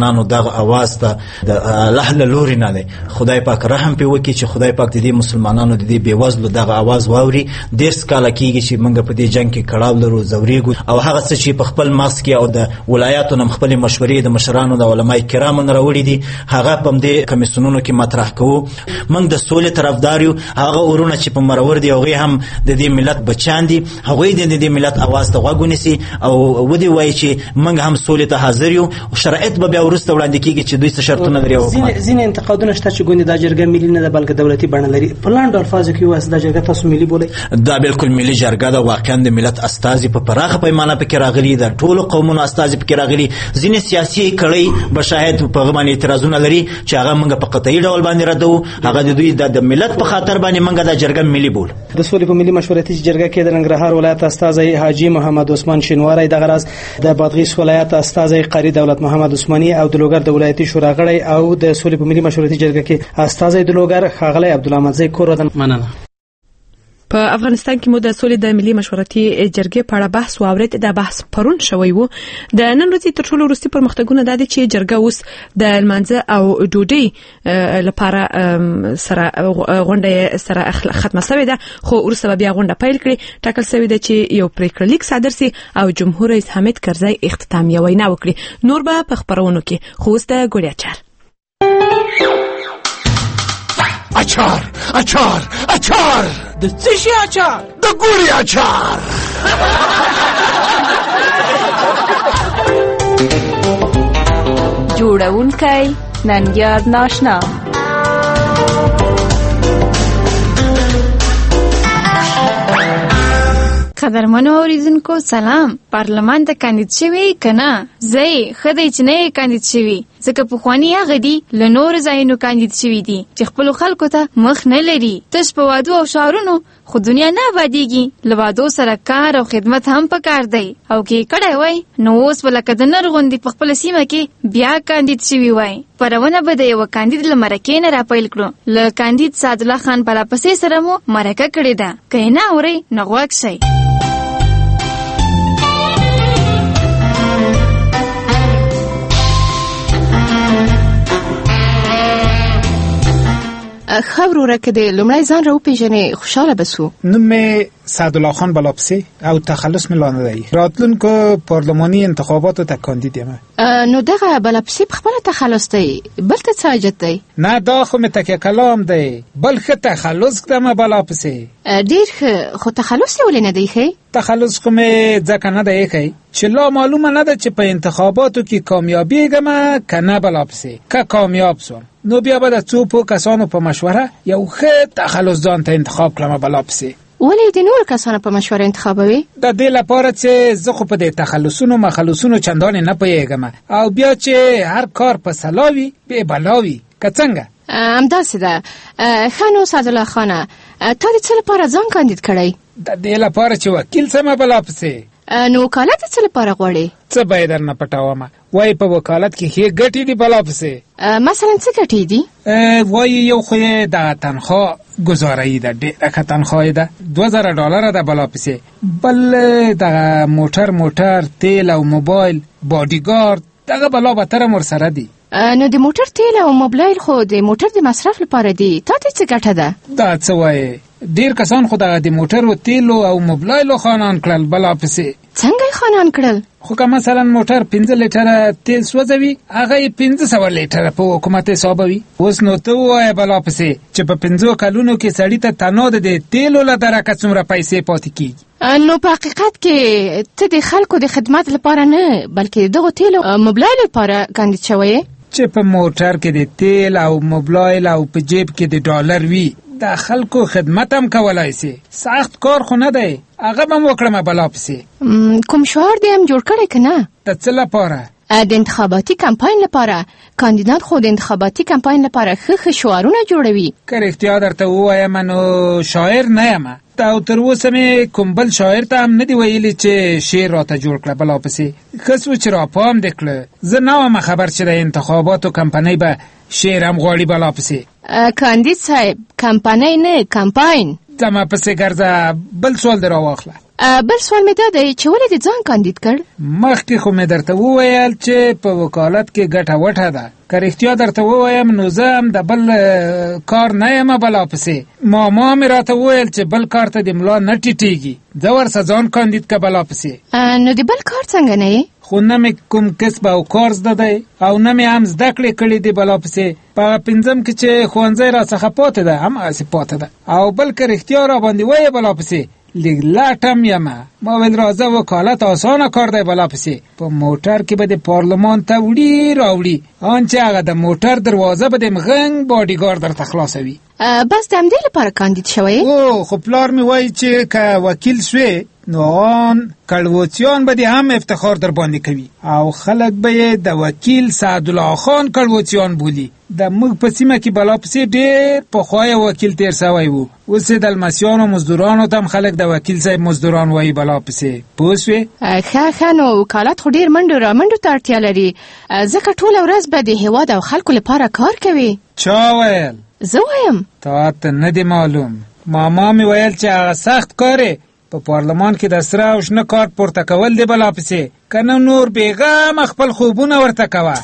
مسلمانانو دغه اواز ته د الله له لوري نه دی. خدای پاک رحم پې وکړي چې خدای پاک د دې مسلمانانو د دې بېوزلو دغه اواز واوري. دېرش کاله کېږي چې موږ په دې جنګ کې کړاو لرو، ځورېږو، او هغه څه چې په خپل مغز کې او د ولایاتو نه خپلې مشورې د مشرانو د علمای کرامو نه راوړي دي هغه په همدې کمیسیونونو کې مطرح کوو. موږ د سولې طرفدار یو. هغه ورونه چې په مرور دي هغوی هم د دې ملت بچیان دي، هغوی د دې ملت اواز ته غوږ ونیسي او ودې وایي چې موږ هم سولې ته حاضر یو. شرایط به بیا وروسته وړاندې کېږي چې دوی څه شرطونه لري. ځینې انتقادونه شته چې ګوندې دا جرګه ملي نه ده بلکې دولتي بڼه لري. په لاندو الفاظو کې وایي دا جرګه تاسو ملي بولئ. دا بالکل ملي جرګه ده. واقعا د ملت استازي په پراخه پیمانه پکې راغلي، د ټولو قومونو استازي پکې راغلي. ځینې سیاسي کړۍ به شاید په هغه باندې اعتراضونه لري چې هغه موږ په قطعي ډول باندې ردو. هغه د دوی د ملت په خاطر باندې موږ دا جرګه ملي بول. د سولې په ملي مشورتي جرګه کې د ننګرهار ولایت استازي حاجی محمد عثمان شینواری، دغه راز د بادغیس ولایت استازي قاری دولت محمد عثماني او د لوګر د ولایتي شورا غړی او د سولې په ملي مشورتي جرګه کې استازي د لوګر ښاغلی عبدالحمدزی کورودن. مننه. په افغانستان کې مو د سولې د ملي مشورتي جرګې په اړه بحث واورید. د بحث پرون شوی وو. د نن ورځې تر ټولو وروستي پرمختګونه دا دي چې جرګه اوس د لمانځه او ډوډۍ لپاره سره غونډه سره ختمه شوې ده، خو وروسته بیا غونډه پیل کړي. ټاکل شوی ده چې یو پریکړه لیک صادر سي او جمهور رئیس حامد کرزی اختتامیه وینا وکړي. نور به په خبرونو کې. خو اوس د ګوړیا چار اچار اچار اچار د څه شي اچار؟ د ګوري اچار. جوړونکی ننګیار ناشنا. قدرمنو اوریدونکو سلام. پارلمان ته کاندید شوی کنه؟ زه خدای چې نه کاندید شوی، ځکه په خواني هغه دي له نور ځایونو کاندید شوی دي چې خپل خلکو ته مخ نه لري. تاسو په وادو او شعارونو خو دنیا نه آبادیږي. له وادو سره کار او خدمت هم پکار دی، او کې کړه وای نو اوس ولکه د نر غوندي په خپل سیمه کې بیا کاندید شوی وای. پرونه به د یو کاندید لمرکې نه را پیل کړو. له کاندید سعد الله خان پر پسې سره مو مرکه کړې ده. کینا اوري نغواک شي. خبرو که د لومړی ځان را وپېژنې خوشحاله بسو. نوم مې سعدالله خان بلابسي او تخلص مې لانه دی. راتلونکو پارلماني انتخاباتو ته کاندید یم. نو دغه بلابسي په خپله تخلص دی، بل ته څه حاجت دی؟ نه دا خو مې تکیه کلام دی، بل ښه تخلص کړم بلابسي. ډېر ښه، خو تخلص یې ولې نه دی ښی؟ تخلص خو مې ځکه نه دی ښی چې لا معلومه نه ده چې په انتخاباتو کې کامیابیږم که نه بلابسي. که کامیاب سوم نو بیا به د څو پو کسانو په مشوره یو ښه تخلص ځان ته انتخاب کړم بلابسي. ولې د نور کسانو په مشوره انتخابوي؟ د دې لپاره چې زه خو په دې تخلصونو مخلصونو چندانې نه پوهېږم او بیا چې هر کار په سلاوي بې بلاوي. که څنګه؟ همداسې ده. ښه نو سعدالله خانه، تا د څه لپاره ځان کاندید کړی؟ د دې لپاره چې وکیل سمه بلابسي. نو وکالت څه لپاره غواړې؟ څه به یې درنه پټومه. وایي په وکالت کې ښې ګټې دي بلابسي. مثلا څه ګټې دي؟ وایي یو خو یې دغه تنخوا ګزارایي ده، ډېره ښه تنخوا یې ده، دوه زره ډالره ده بلابسي. بل دغه موټر موټر تیل او موبایل باډیګارد دغه بلا بتره ورسره دي. نو د موټر تیل او موبایل خو د موټر د مصرف لپاره دي، تا ته څه ګټه ده؟ دا څه وایي ډېر کسان خو دغه د موټرو تیلو او موبایلو خانان کړل بلابسي. څنګه یې خانان کړل؟ خو که مثلا موټر پنځه لیټره تیل سوځوي هغه یې پنځه سوه لیټره په حکومت حسابوي. اوس نو ته ووایه بلابسي چې په پنځو کلونو کې سړي ته تنها د تیلو له درکه څومره پیسې پاتې کېږي. نو په حقیقت کې ته د خلکو د خدمت لپاره نه بلکې دغو تیلو موبایل لپاره کاندید شوی چې په موټر کې د تیل او موبایل او په جیب کې د ډالر وي د خلکو خدمت هم کولای سي. سخت کار خو نه دی، هغه به م وکړم بلابسي. کوم شعار دې هم جوړ کړی که نه؟ د څه لپاره؟ د انتخاباتي کمپاین لپاره. کاندیدان خو د انتخاباتي کمپاین لپاره ښه ښه شعارونه جوړوي. که رښتیا درته ووایم نو شاعر نه یم او تر اوسه مې کوم بل شاعر ته هم نه دی ویلي چې شعر راته جوړ کړه بلابسي. ښه سو چې راپام دې کړه. زه نه وم خبر چې د انتخاباتو کمپنۍ به شعر هم غواړي بلابسي. کاندید صاحب، کمپنۍ نه کمپاین. زما پسې ګرځه. بل سوال در واخله. بل سوال مې دا دی چې ولې دې ځان کاندید کړ؟ مخکې خو مې درته وویل چې په وکالت کې ګټه وټه ده. که رښتیا درته ووایم نو زه هم د بل کار نه یم بلا پسې. ماما مې راته وویل چې بل کار ته د ملا نه ټیټېږي، زه ورسه ځان کاندید که بلا پسې. نو د بل کار څنګه نه یې؟ خو نه مې کوم کسب او کار زده دی او نه مې هم زده کړې کړي دي بلا پسې. په پنځم کې چې ښوونځی را څخه پاتې ده هماغسې پاتې ده. او بل که رښتیا را باندې وایې بلا پسې لږ لاټم یمه. ما ویل راځه وکالت آسانه کار دی بلا پسې. په موټر کې به د پارلمان ته وړي راوړي، آن چې هغه د موټر دروازه به د مغنګ باډیګارد درته خلاصوي. بس د همدې لپاره کاندید شوی؟ او خو پلار مې وایي چې که وکیل شوې نو آن کړووچیان به دې هم افتخار در باندې کوي او خلک به یې د وکیل سعدالله خان کړووچیان بولي. د موږ په سیمه کې بلا پسې ډېر پخوای وکیل تیر سوی و. اوس یې د لمسیانو مزدورانو ته هم خلک د وکیل صاحب مزدوران وایي بلا پسې. پوه شوې؟ ښه ښه نو وکالت خو ډېر منډو را منډو ته اړتیا لري، ځکه ټوله ورځ به د هېواد او خلکو لپاره کار کوي. چا ویل؟ زه وایم. تا ته نه دی معلوم. ماما مې ویل چې هغه سخت کار په پارلمان کې د سره او شنه کارت پورته کول دی بلا پسې، که نه نور بېغمه خپل خوبونه ورته کوه.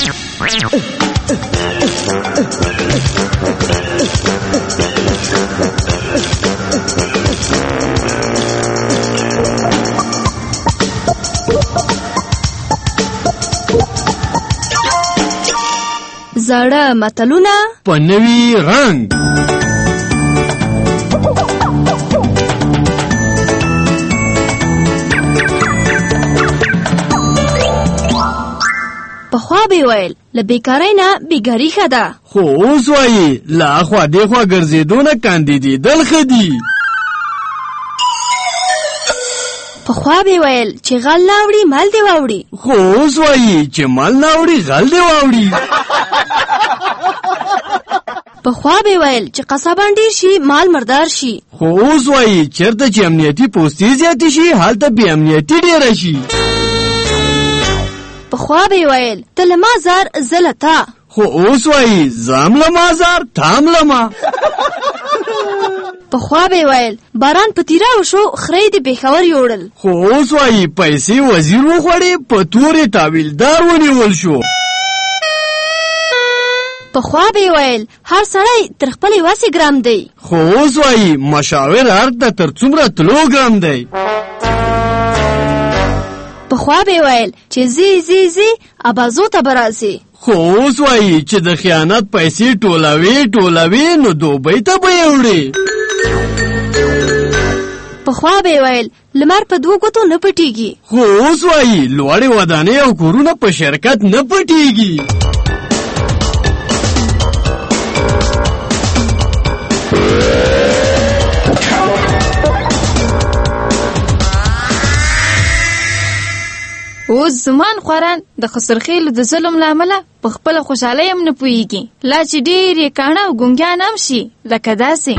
زاړه متلونه په نوي رنګ. پخوا به ویل له بیکارۍ نه بیګاري ښه ده، خو اوس وایي له اخوا دېخوا ګرځېدو نه کاندیدېدل ښه دي. پخوا به ویل چې غل نه اوړي مال دې واوړي، خو اوس وایي چې مال نه اوړي غل دې واوړي. پخوا به ویل چې قصابان ډېر شي مال مردار شي، خو اوس وایي چېرته چې امنیتي پوستې زیاتې شي هلته بې امنیتي ډېره شي. پخوا به ویل ته له ما زار زه له تا، خو اوس وایي زام له ما زار تام له ما. پخوا به ویل باران په تیره وشو خری د پېښور یوړل، خو اوس وایي پیسې وزیر وخوړې په تورې تاویلدار ونیول شو. پخوا به ویل هر سړی تر خپلې وسې ګرام دی، خو اوس وایي مشاور ارګ ته تر څومره تلو ګرام دی. پخوا به ویل چې زی زی زی ابازو ته به راځي، خو اوس وایي چې د خیانت پیسې ټولوي ټولوي نو دوبۍ ته به یې وړي. پخوا به ویل لمر په دوه ګوتو نه پټېږي، خو اوس وایي لوړې ودانۍ او کورونه په شرکت نه پټېږي. اوس زمان خوران د خسرخیلو د ظلم له امله په خپله خوشحالۍ هم نه پوهېږي، لا چې ډېر یې کاڼه او ګونګیان هم شي لکه داسې.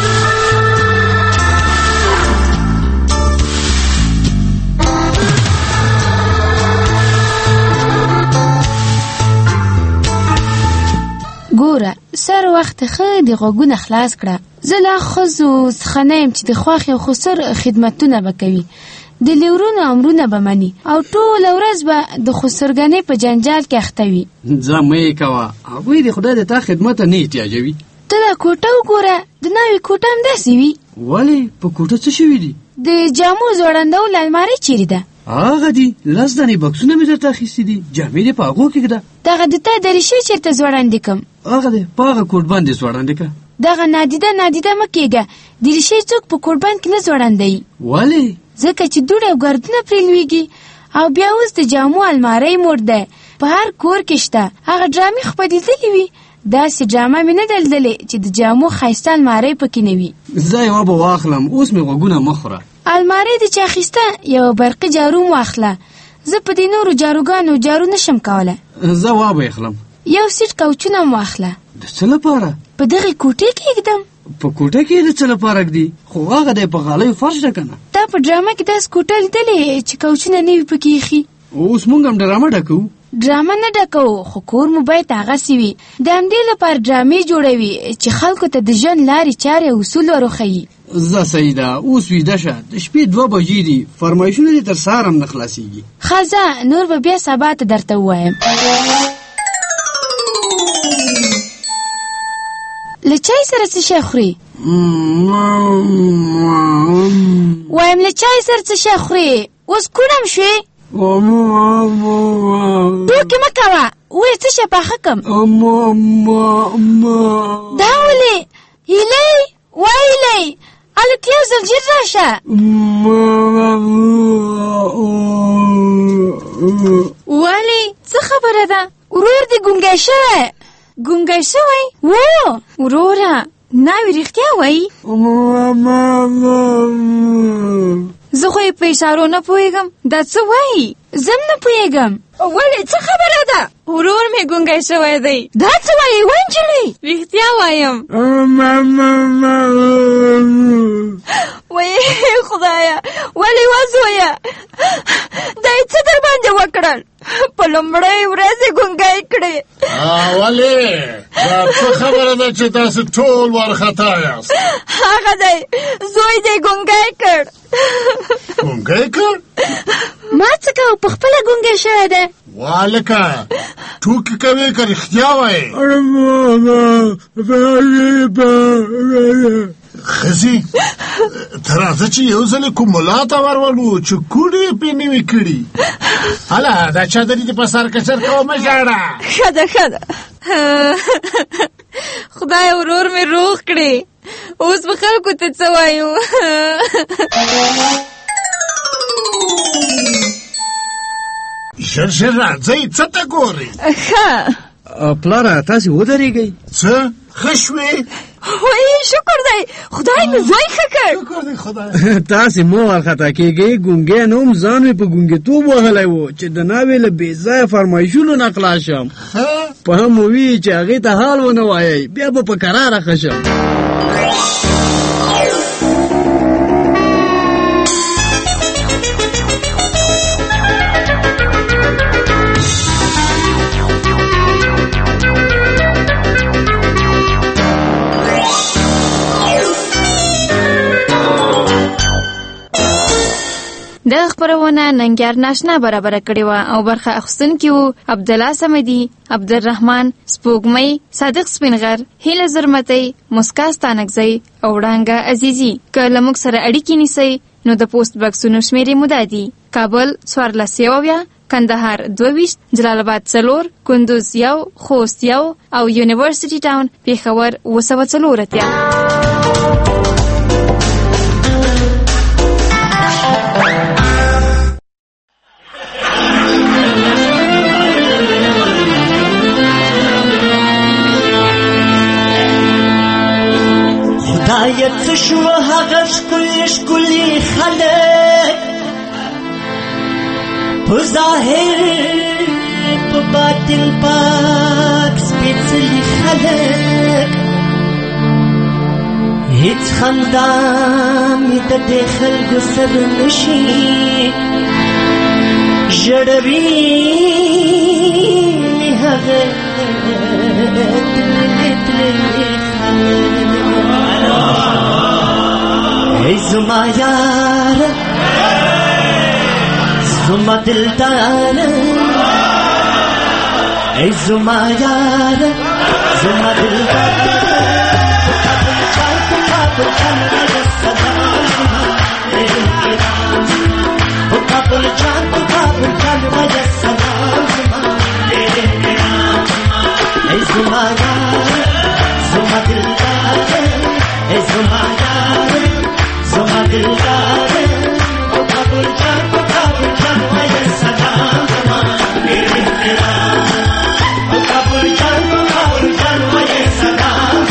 ګوره سر وخت ښه د غوږونه خلاص کړه، زه لا ښځو څخه نه یم چې د خوښې او خسر خدمتونه به کوي، د لیورونو امرونه به مني او ټوله ورځ به د خسرګنۍ په جنجال کې اخته وي. ځه مه یې کوه، هغوی د خدای د تا خدمت ته نه احتیاجوي. ته دا کوټه وګوره، د نوې کوټه هم داسې وي. ولې په کوټه څه شوي دي؟ د جامو ځوړندولو المارۍ چیرې ده؟ هغه دي لس دانې بکسونه مې درته اخیستي دي، جامې دې په هغو کېږده. دغه د تا دریشۍ چېرته ځوړندې کړم؟ هغه دی په هغه کوټبند دې ځوړندې کړه. دغه نادیده نادیده مه کېږه، دریشۍ څوک په کوټبند کې نه ځوړندوي. ولې؟ ځکه چې دوړې او ګردونه پرې لوېږي او بیا اوس د جامو المارۍ موړ ده، په هر کور کې شته. هغه ډرامې خو به لیدلې وي، داسې ډرامه مې نه ده لیدلې چې د جامو ښایسته المارۍ پکې نه وي. زه یوه به واخلم، اوس مې غوږونه مه خوره. المارۍ دې چې اخیسته یوه برقي جارو م واخله، زه په دې نورو جاروګانو جارو نشم کولی. زه وا به اخلم. یو سیټ کوچونه م واخله. د څه لپاره؟ په دغې کوټې کې ږدم. په کوټه کې د څه لپاره ږدي؟ خو هغه دی په غالیو فرش ده که نه؟ تا په ډرامه کې داسې کوټه لیدلې چې کوچونه نه وي پکې ایښي؟ اوس موږ هم ډرامه ډکوو. ډرامه نه ډکوو، خو کور مو باید هغسې وي. د همدې لپاره ډرامې جوړوي چې خلکو ته د ژوند لارې چارې او اصول ور وښیي. زه سیده اوس ویده شه د شپې دوه بجې دي فرمایشونه دې تر سهار هم نه خلاصېږي خزه نور به بیا سبا ته درته ووایم له چای سره څه شی خورې وایم له چای سره څه شی خورې اوس کوڼم شوې ټوکې مه کوه وایې څه شی پاخه کړم دا ولې هیلۍ وایه هیلۍ هلک یو ځل ژر راشه ولې څه خبره ده ورور دې ګونګی شوی ګونګی شوی و وروره ناوې رښتیا وایي زه خو یې په اشارو نه پوهېږم دا څه وایي زه هم نه پوهېږم ولې څه خبره ده ورور مې ګونګی شوی دی دا څه وایي وایي نجلۍ رښتیا وایم وایي خدایه ولې وزویه دا یې څه در باندې وکړل په لومړۍ ورځ یې ګونګی کړې ولې دا څه خبره ده چې تاسې ټول وارخطا یاست هغه دی زوی دی ګونګی کړ ګونګی کړ ما څه کوو په خپله ګونګی شوی دی والکه ټوکې کوې که رښتیا وایې ښځې ته راځه چې یو ځل یې کوم ملا ته ورولو چې کوډې یې پرې نوي کړي هله دا چادرې دې په سر کچر کوه مه ژاړه ښه ده ښه ده خدای ورور مې روغ کړې اوس به خلکو ته څه وایو ژر ژر راځئ څه ته ګورئ ښه پلاره تاسې ودرېږئ څه ښه شوې وایي شکر دی خدای مې زوی ښه کړ تاسې مه وارخطا کېږئ ګونګی نه هم ځان مې په ګونګېتوب وهلی و چې د ناوې له بې ځایه فرمایشونو نه خلاص شم په هم وي چې هغې ته حال ونه وایئ بیا به په کراره ښه شم د خپرونه ننګیار ناشنا برابره کړې وه او برخه اخیستونکي وو عبدالله صمدي عبدالرحمن سپوږمۍ صادق سپینغر هیله زرمتی مسکا ستانکزی او وړانګه عزیزي که له موږ سره اړیکې نیسئ نو د پوسټ بکسونو شمېرې مو دا دي کابل څوارلس یو اویا کندهار دوه ویشت جلال آباد څلور کندوز یو خوست یو او یونیورسټي ټاون پېښور اوه سوه څلور اتیا خدایت شو هغه ښکلي ښکلي خلک په ظاهر په باطن پاک سپېڅلي خلک هېڅ خندا مې د دې خلکو سره نشي ژړوي مې هغه تللي تللي خلک ای زما یار زما دلدار ای زما یار زما دلدار کابل جان تو کابل جان مجھے سلام ای زما یار زما دلدار ای زما یار زما دلدار کابل جان تو کابل جان مجھے سلام کابل جان تو کابل جان مجھے سلام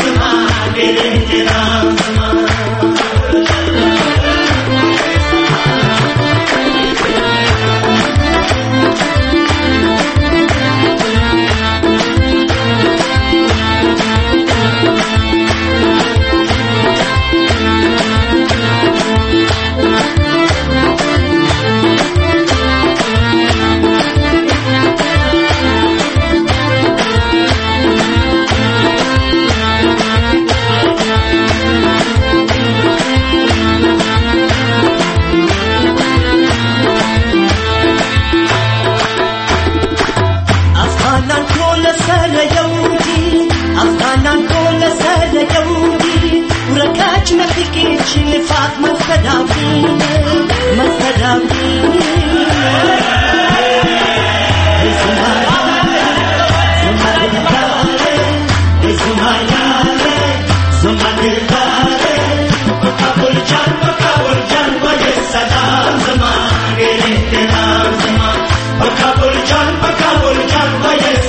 Yes.